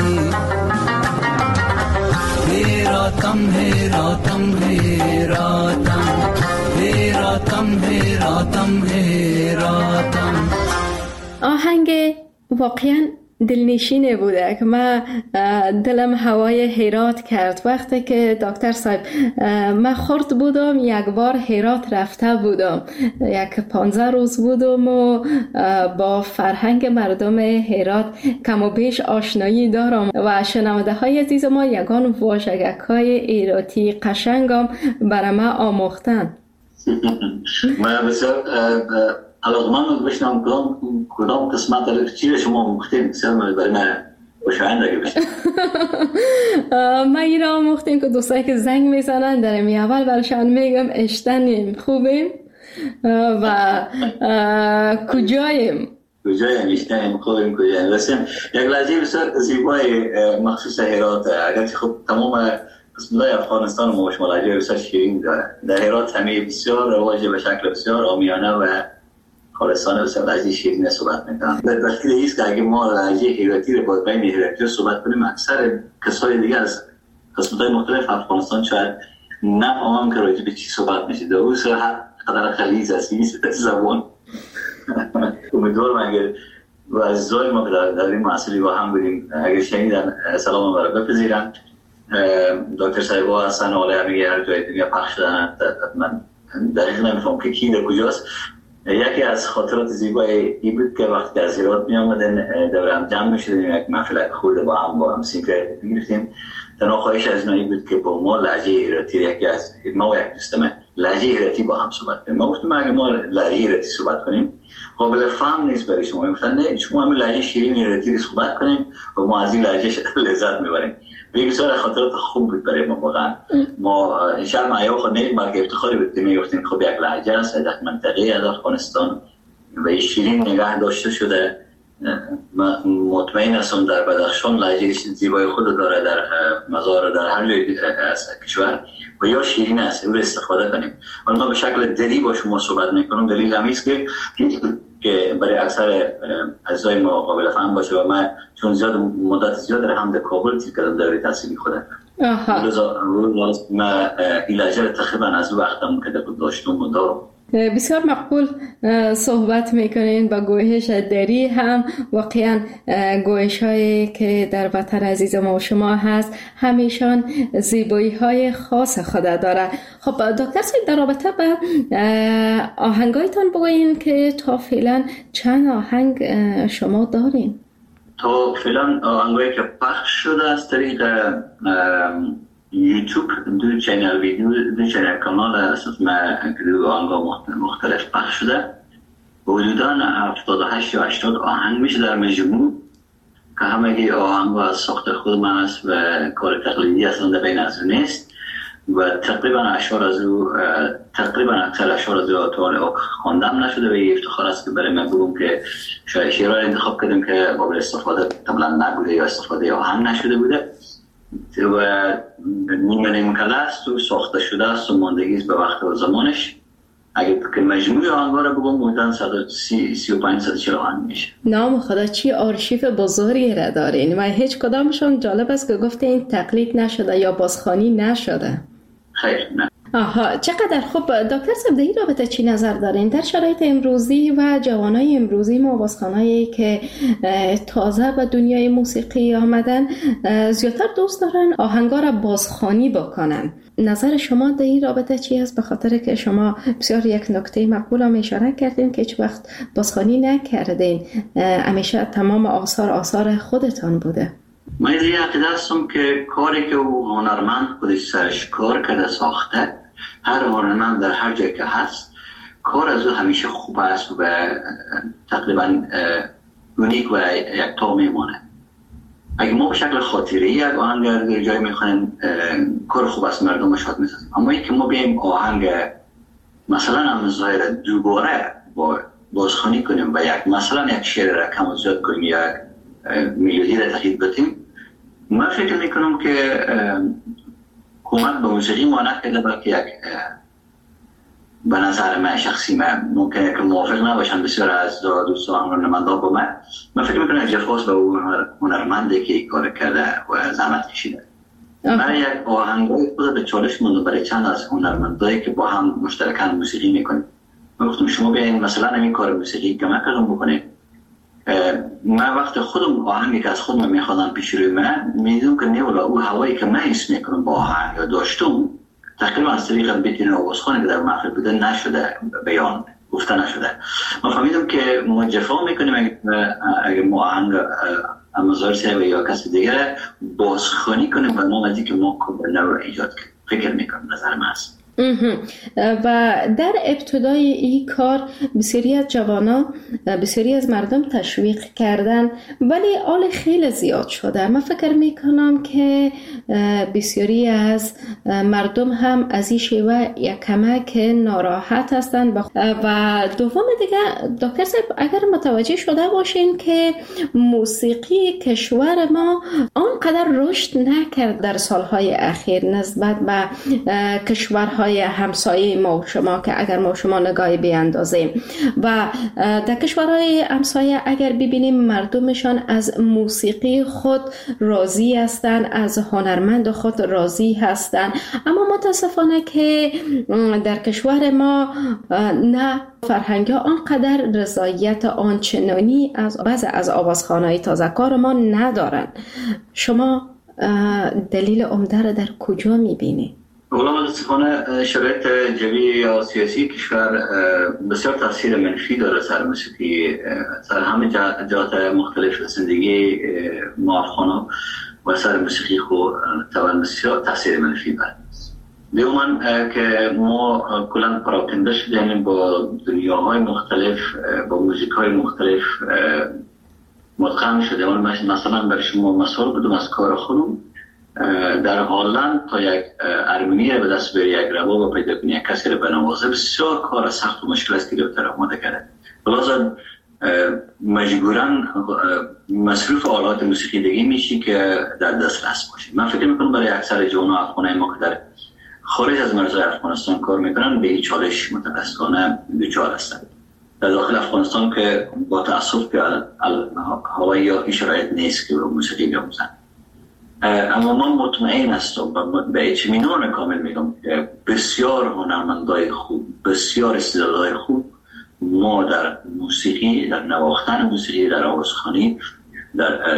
هیراتم هیراتم هیراتم، هیراتم هیراتم هیراتم. آهنگ واقعا دلنشینه بوده که من دلم هوای هرات کرد. وقتی که دکتر صاحب من خرد بودم، یک بار هرات رفته بودم، یک 15 روز بودم و با فرهنگ مردم هرات کم و بیش آشنایی دارم و شنونده های عزیز ما یگان واژگک های ایراتی قشنگم برای من آموختن. من بسیار علاقمند بشنم کدام قسمت رو چی شما مختیم بسیار برای من خوشایند اگه بشنم. من این را آموختیم که دوستایی که زنگ میزنن در اول برشان میگم اشتنیم، خوبیم و کجاییم اشتنیم، خوبیم، کجاییم. رسیم یک لحظه بسیار زیبای مخصوص هرات، اگرچه خب تمام قسمت‌های افغانستان ما شما لحظه بسیار شیرین داره. در هرات همه بسیار رواج به شکل بسیار عامیانه و خالصانه بسیار لحظه شیرین صحبت میکنم. به دلیل ایست که اگه ما لحظه هراتی رو با بین هراتی صحبت کنیم، اکثر کسای دیگه از قسمت‌های مختلف افغانستان شاید نفهمم که راجع به چی صحبت میشه. دوست قدر خلیز است نیست زبان. امیدوارم اگر و عزیزای ما که در این محصولی با هم بودیم اگر شنیدن سلام برای بپذیرن. دکتر صاحبا هستن و همه هر جای دنیا پخش شدن. من دقیق نمیفهم که کی در کجاست. یکی از خاطرات زیبای این بود که وقتی از هرات می آمدن دور هم جمع می شدیم، یک محفل خورده با هم سیگرت میگرفتیم تنها خواهش از نایی بود که با ما لهجه ایراتی یکی از ما و یک دوستم لهجه ایراتی با هم صحبت کنیم. ما گفتم اگه ما لهجه ایراتی صحبت کنیم قابل فهم نیست برای شما. گفتن نه شما همین لهجه شیرین ایراتی صحبت کنیم و ما از این لهجه لذت میبریم. بسیار خاطرات خوب بود برای ما واقعا. ما ان شاء الله ما خود نیم که افتخاری بود میگفتیم خب یک لهجه است در منطقه از افغانستان و شیرین نگاه داشته شده. مطمئن هستم در بدخشان لهجه زیبای خود داره، در مزار، در هر جای از کشور و یا شیرین است او استفاده کنیم. ما به شکل دلی با شما صحبت میکنم. دلیل همین است که برای اکثر عزیزای ما قابل فهم باشه و من چون زیاد مدت زیاد در هم در کابل تیر کردم دوره تحصیلی خودم. من این لهجه تقریبا از وقتم که داشتم و دارم. بسیار مقبول صحبت میکنین. با گویش دری هم واقعا گویش هایی که در وطن عزیز ما و شما هست همیشان زیبایی های خاص خود داره. خب دکتر صاحب در رابطه به آهنگایتان بگوین که تا فعلا چند آهنگ شما دارین؟ تا فعلا آهنگایی که پخش شده از طریق یوتیوب دو چینل ویدیو، دو چینل کانال اساس ما دو آهنگ مختلف پخش شده. حدوداً 78 یا 80 آهنگ میشه در مجموع که همه آهنگ از ساخت خود من است و کار تقلیدی اصلا بین از او نیست و تقریبا اکثر اشعار از او تا خواندم نشده و افتخار است که برای من بگم که شعرهای انتخاب کردیم که قابل استفاده کاملا نبوده یا استفاده آهنگ نشده بوده و نیمه کله است و ساخته شده است و ماندگی است به وقت و زمانش. اگر که مجموع آهنگ‌ها رو بگم بودن 135-140 آهنگ میشه. نام خدا چی آرشیو بزرگی را دارین و هیچ کدامشون جالب است که گفته این تقلید نشده یا بازخوانی نشده. خیر نه. آها چقدر خوب. دکتر صاحب در این رابطه چی نظر دارین؟ در شرایط امروزی و جوانای امروزی ما بازخوانایی که تازه به دنیای موسیقی آمدن زیادتر دوست دارن آهنگا را بازخوانی بکنن. نظر شما در این رابطه چی است؟ به خاطر که شما بسیار یک نکته مقبول هم اشاره کردین که هیچ وقت بازخوانی نکردین، همیشه تمام آثار خودتان بوده. من از این عقیده هستم که کاری که او هنرمند خودش سرش کار کرده ساخته، هر هنرمند در هر جای که هست کار از او همیشه خوب است و تقریبا اونیک و یک تا میمانه. اگه ما به شکل خاطره یک آهنگ در جای میخوانیم کار خوب است مردم شاد میسازیم، اما این که ما بیاییم آهنگ مثلا هم ظاهر دوباره بازخوانی کنیم و مثلا یک شعر را کم و زیاد کنیم یا میلودی را تقلید بتیم، من فکر میکنم که کمک به موسیقی ما نکرده بلکه یک به نظر من شخصی من ممکنه که موافق نباشن بسیار از دوستان هنرمندان با من فکر میکنم جفاست به اون هنرمنده که کار کرده و زحمت کشیده. من یک آهنگای خود به چالش موندم برای چند از هنرمندایی که با هم مشترکاً موسیقی میکنیم. من گفتم شما بیاین مثلا این کار موسیقی کمک کردم بکنید. من وقت خودم آهنگی که از خودم میخوادم پیش روی من میدونم که نه او هوایی که من حس میکنم با آهنگ یا داشتم تقریبا از طریق بیتین آوازخوانی که در محفل بوده نشده، بیان گفته نشده. من فهمیدم که ما جفا میکنیم اگر ما آهنگ امازار صاحب یا کسی دیگر بازخوانی کنیم و نام از که ما کمبرنه رو ایجاد کنیم. فکر میکنم نظر من است. و در ابتدای این کار بسیاری از جوانا بسیاری از مردم تشویق کردن ولی آل خیلی زیاد شده. من فکر میکنم که بسیاری از مردم هم از این شیوه یک کمک ناراحت هستند و دوم دیگه دکتر صاحب اگر متوجه شده باشین که موسیقی کشور ما آنقدر رشد نکرد در سالهای اخیر نسبت به کشورهای همسایه ما و شما که اگر ما شما نگاهی بیاندازیم و در کشورهای همسایه اگر ببینیم مردمشان از موسیقی خود راضی هستند، از هنرمند خود راضی هستند، اما متاسفانه که در کشور ما نه فرهنگ ها آنقدر رضایت آنچنانی از بعض از آوازخوان‌های تازه‌کار ما ندارن. شما دلیل عمده را در کجا می‌بینید؟ اولا متاسفانه شرایط جوی یا سیاسی کشور بسیار تاثیر منفی داره سر موسیقی، سر همه جهات مختلف زندگی ما افغانا و سر موسیقی خود توان بسیار تاثیر منفی دارد. دومان که ما کلا پراکنده شدیم با دنیاهای مختلف، با موزیک‌های مختلف متقن شدیم. مثلا برای شما مثال بدم از کار خودم، در هلند تا یک ارمنی به دست بری، یک رباب پیدا کنی، یک کسی رو بنوازه، بسیار کار سخت و مشکل است که دکتر آماده کرده. لازم مجبوراً مصروف آلات موسیقی دیگه میشی که در دسترس باشه. من فکر میکنم برای اکثر جوانان افغانای ما که در خارج از مرزهای افغانستان کار میکنن به این چالش متاسفانه دچار هستند. در داخل افغانستان که با تأسف که هوایی یا شرایط نیست که موسیقی بیاموزن. اما من مطمئن هستم و به اطمینان کامل میگم که بسیار هنرمندای خوب، بسیار استعدادهای خوب ما در موسیقی، در نواختن موسیقی، در آوازخوانی، در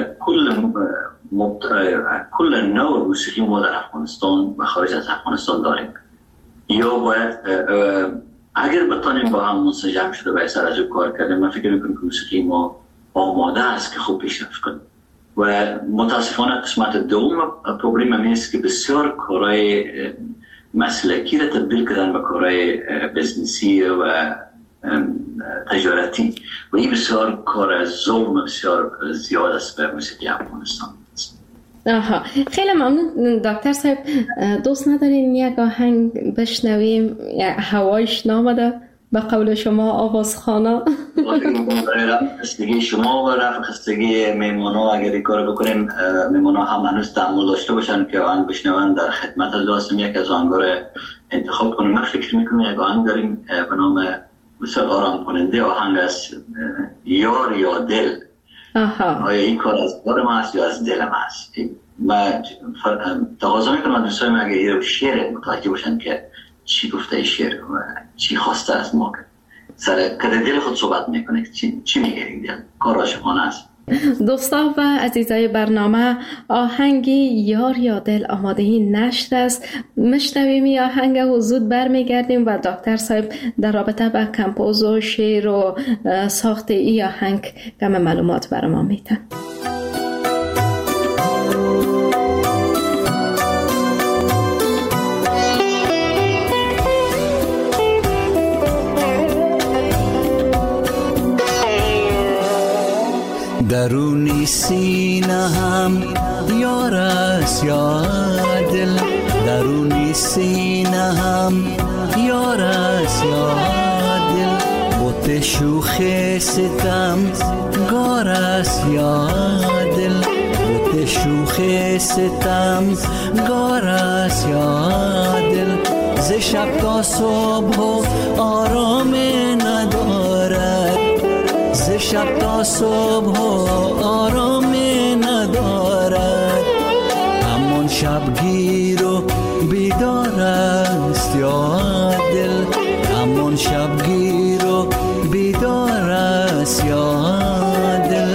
کل نوع موسیقی ما در افغانستان و خارج از افغانستان داریم. یا باید اگر بتانیم با هم منسجم شده و سر از کار کردیم، من فکر میکنم که موسیقی ما آماده است که خوب پیشرفت کنیم. و متاسفانه قسمت دوم پروبلم همین است که بسیار کارهای مسلکی را تبدیل کردن به کارهای بزنسی و تجارتی و این بسیار کار ظلم بسیار زیاد است به موسیقی افغانستان. آها، خیلی ممنون دکتر صاحب. دوست ندارین یک آهنگ بشنویم؟ هوایش نامده به قول شما آوازخانه؟ خستگی شما و رفع خستگی میمونا اگر این کار بکنیم، میمونا هم هنوز تحمل داشته باشن که آهنگ بشنون در خدمت لازم یک از آهنگا رو انتخاب کنیم. من فکر میکنم یک آهنگ داریم به نام بسیار آرام کننده، آهنگ از یار یا دل. آیا این کار از کار ما است یا از دل ما است؟ من تقاضا میکنم دوستای من اگر این شعر متوجه باشن که چی گفته شعر و چی خواسته از ما، سر کده دل خود صحبت میکنه، چی میگه این دل، کار عاشقانه است. دوستان و عزیزای برنامه، آهنگی یار یا دل آمادهی نشر است. میشنویم این آهنگ و زود برمیگردیم و دکتر صاحب در رابطه با کمپوز و شعر و ساخت این آهنگ کم معلومات برای ما میتن. درونی سینه هم یار است یا دل، درونی سینه هم یار است یا دل، بوت شوخ ستم گار است یا دل، بوت شوخ ستم گار است یا دل، ز شب تا صبح آرام ندارد، ز شب تا صبح آرام ندارد، همون شبگیر و بیدار است یا دل، همون شبگیر و بیدار است یا دل.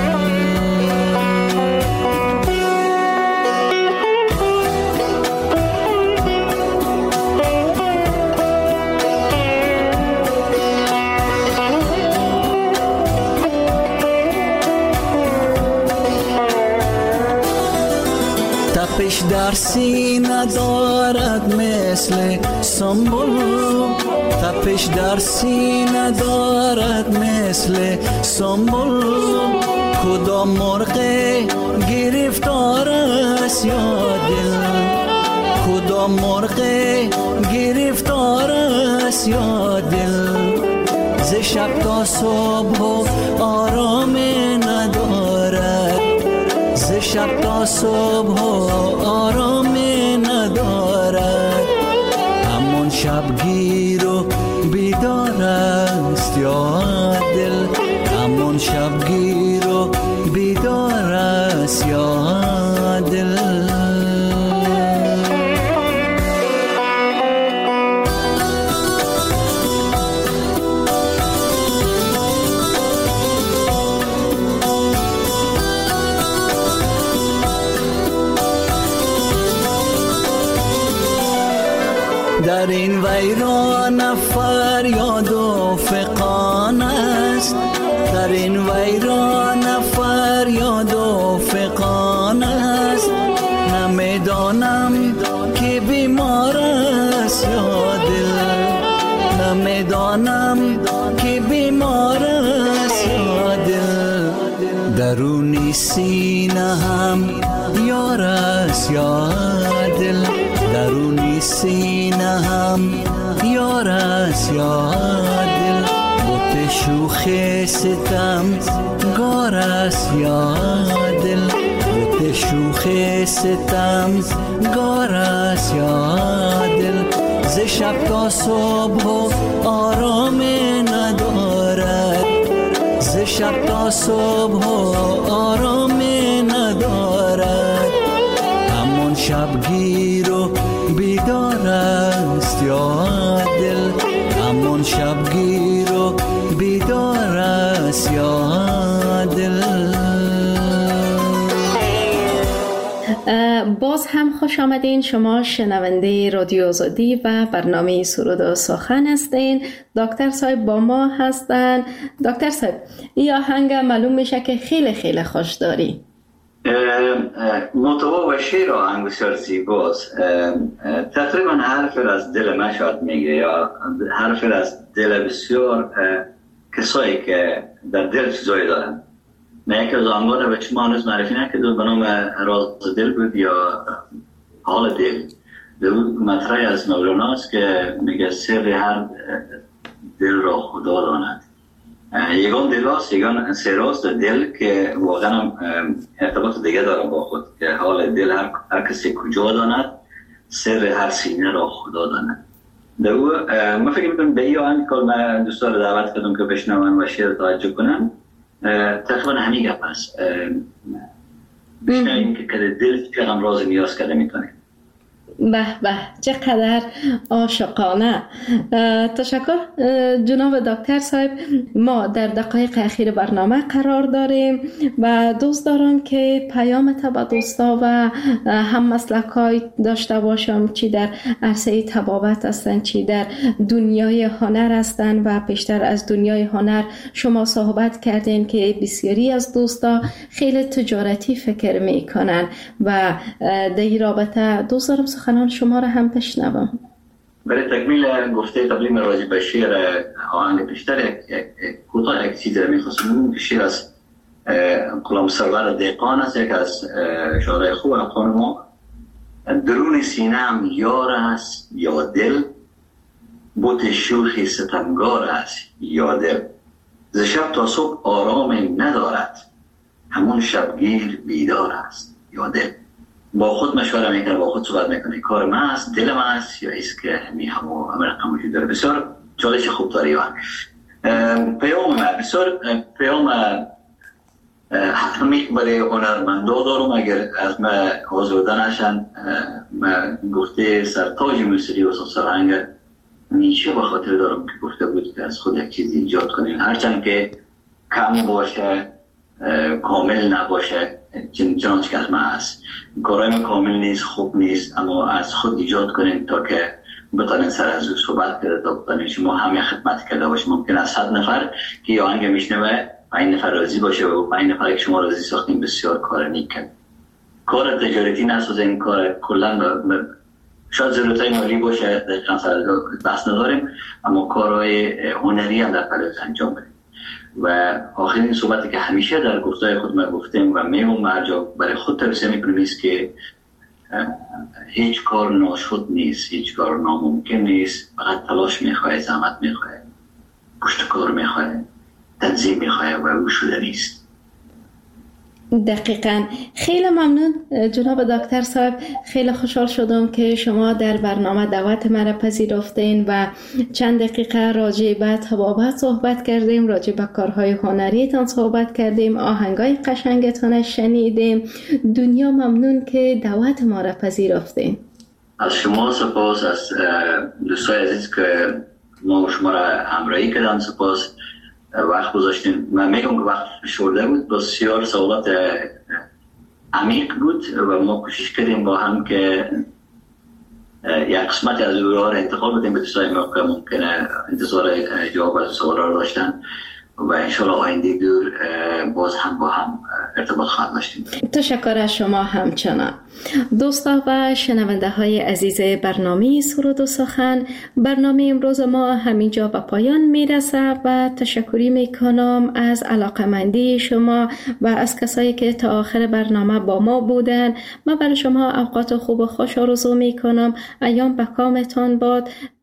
تپش در سینه دارد مثل سنبل، تپش در سینه دارد مثل سنبل، کدام مرغ گرفتار است یا دل، کدام مرغ گرفتار است یا دل، ز شب تا صبح آرام ندارد، ز شب تا صبح آرام ندارد، همون شبگیر و بیدار است یا دل، همون شبگیر و بیدار است یا دل. در این ویران فریاد و فغان است، در این ویران فریاد و فغان است، نمیدانم که بیمار است یا دل، نمیدانم که بیمار است یا دل. درونی سینه هم یار است یا دل، درونی سینه هم یار است یا دل. بوت شوخ ستم گار است یا دل، بوت شوخ ستم گار است یا دل. ز شب تا صبح آرام ندارد، ز شب تا صبح آرام ندارد. همون شبگیر و بیدار است یا دل، همون شبگیر و بیدار است یا دل. باز هم خوش آمدین. شما شنونده رادیو آزادی و برنامه سرود و سخن هستین. دکتر صاحب با ما هستن. دکتر صاحب این آهنگ معلوم میشه که خیلی خیلی خوش داری. محتوا و شعر آهنگ بسیار زیباست. تقریبا حرف از دل من شاید میگه، یا حرف از دل بسیار کسایی که در دل چیزایی دارن. نه یکی از آنها رو به شما هنوز معرفی نکرده، به نام راز دل بود یا حال دل. مطرح از مولانا است که میگه سر هر دل را خدا داند. یگان دل است، یگان سراست دل که واقعا ارتباط دیگه داره با خود، که حال دل هر کسی کجا داند، سر هر سینه را خدا داند. من فکر میکنم به این آهنگ که من دوستان رو دعوت کردم که بشنون و شعر توجه کنم، تقریبا همین گپ است. بشنویم که دل چقدر راز نیاز کرده میتونه. به به چقدر عاشقانه. تشکر جناب دکتر صاحب. ما در دقایق اخیر برنامه قرار داریم و دوست دارم که پیامت به دوستا و هم مسلکای داشته باشم، چی در عرصه طبابت هستن، چی در دنیای هنر هستن. و پیشتر از دنیای هنر شما صحبت کردین که بسیاری از دوستا خیلی تجارتی فکر میکنن و در این رابطه دوست دارم سخنان شما را هم بشنوم. برای تکمیل گفته قبلی راجع به شعر آهنگ پیشتر کوتاه یک چیز می‌خواستم که شعر از غلام سرور دهقان است، یک از شاعرای خوب افغان ما. درون سینه‌ام یار است یا دل، بوت شوخ ستمگار است یا دل. ز شب تا صبح آرام ندارد، همون شبگیر بیدار است یا دل. با خود مشوره میکنه، با خود صحبت میکنه، کار من است، دل من است یا ایست که همه رقم وجود داره. بسیار چالش خوب داری. پیام من بسیار پیام عمیق برای هنرمندا دارم. اگر از من آزرده نشن، من گفته سرتاج موسیقی و سرهنگ نیچه به خاطر دارم که گفته بود که از خود یک چیز ایجاد کنیم، هرچند که کم باشه، کامل نباشه، چنانچه که از من هست. کارهای من کامل نیست، خوب نیست، اما از خود ایجاد کنیم تا که بتانین سر از او صحبت کرده، تا بتانین شما همه خدمت کرده باشیم. ممکن است 100 نفر که یه آهنگ میشنوه 5 نفر راضی باشه و 5 نفر که شما راضی ساختیم بسیار کار نیک کرد. کار تجارتی نسازین، کار کلا شاید ضرورتای مالی باشه، دقیقا سر بحث نداریم، اما کارهای هنری هم در پلوز انجام بدیم. و آخرین صحبتی که همیشه در گفتای خود ما گفتیم و میمون هر جا برای خود توصیه میکنیم است که هیچ کار ناشد نیست، هیچ کار ناممکن نیست، فقط تلاش میخواه، زحمت میخواه، پشت کار میخواه، تنظیم میخواه و او شده نیست. دقیقاً. خیلی ممنون جناب دکتر صاحب. خیلی خوشحال شدم که شما در برنامه دعوت مرا پذیرفتین و چند دقیقه راجع به طبابت صحبت کردیم، راجع به کارهای هنریتان صحبت کردیم، آهنگای قشنگتان شنیدیم. دنیا ممنون که دعوت ما را پذیرفتین. از شما سپاس، از دوستای عزیز که ما شما را همراهی کردن سپاس، وقت گذاشتیم. من میگم که وقت شورده بود، بسیار سوالات عمیق بود و ما کوشش کردیم با هم که یک قسمت از او را انتقال بدیم به دوستای ما که ممکنه انتظار جواب از سوال را داشتن و انشالله آینده دور باز هم با هم ارتباط خواهد داشتیم. تشکر از شما همچنان. دوستا و شنونده های عزیز برنامه سرود و سخن، برنامه امروز ما همینجا به پایان میرسه و تشکری میکنم از علاقمندی شما و از کسایی که تا آخر برنامه با ما بودن. من برای شما اوقات خوب و خوش آرزو میکنم. ایام به کامتان باد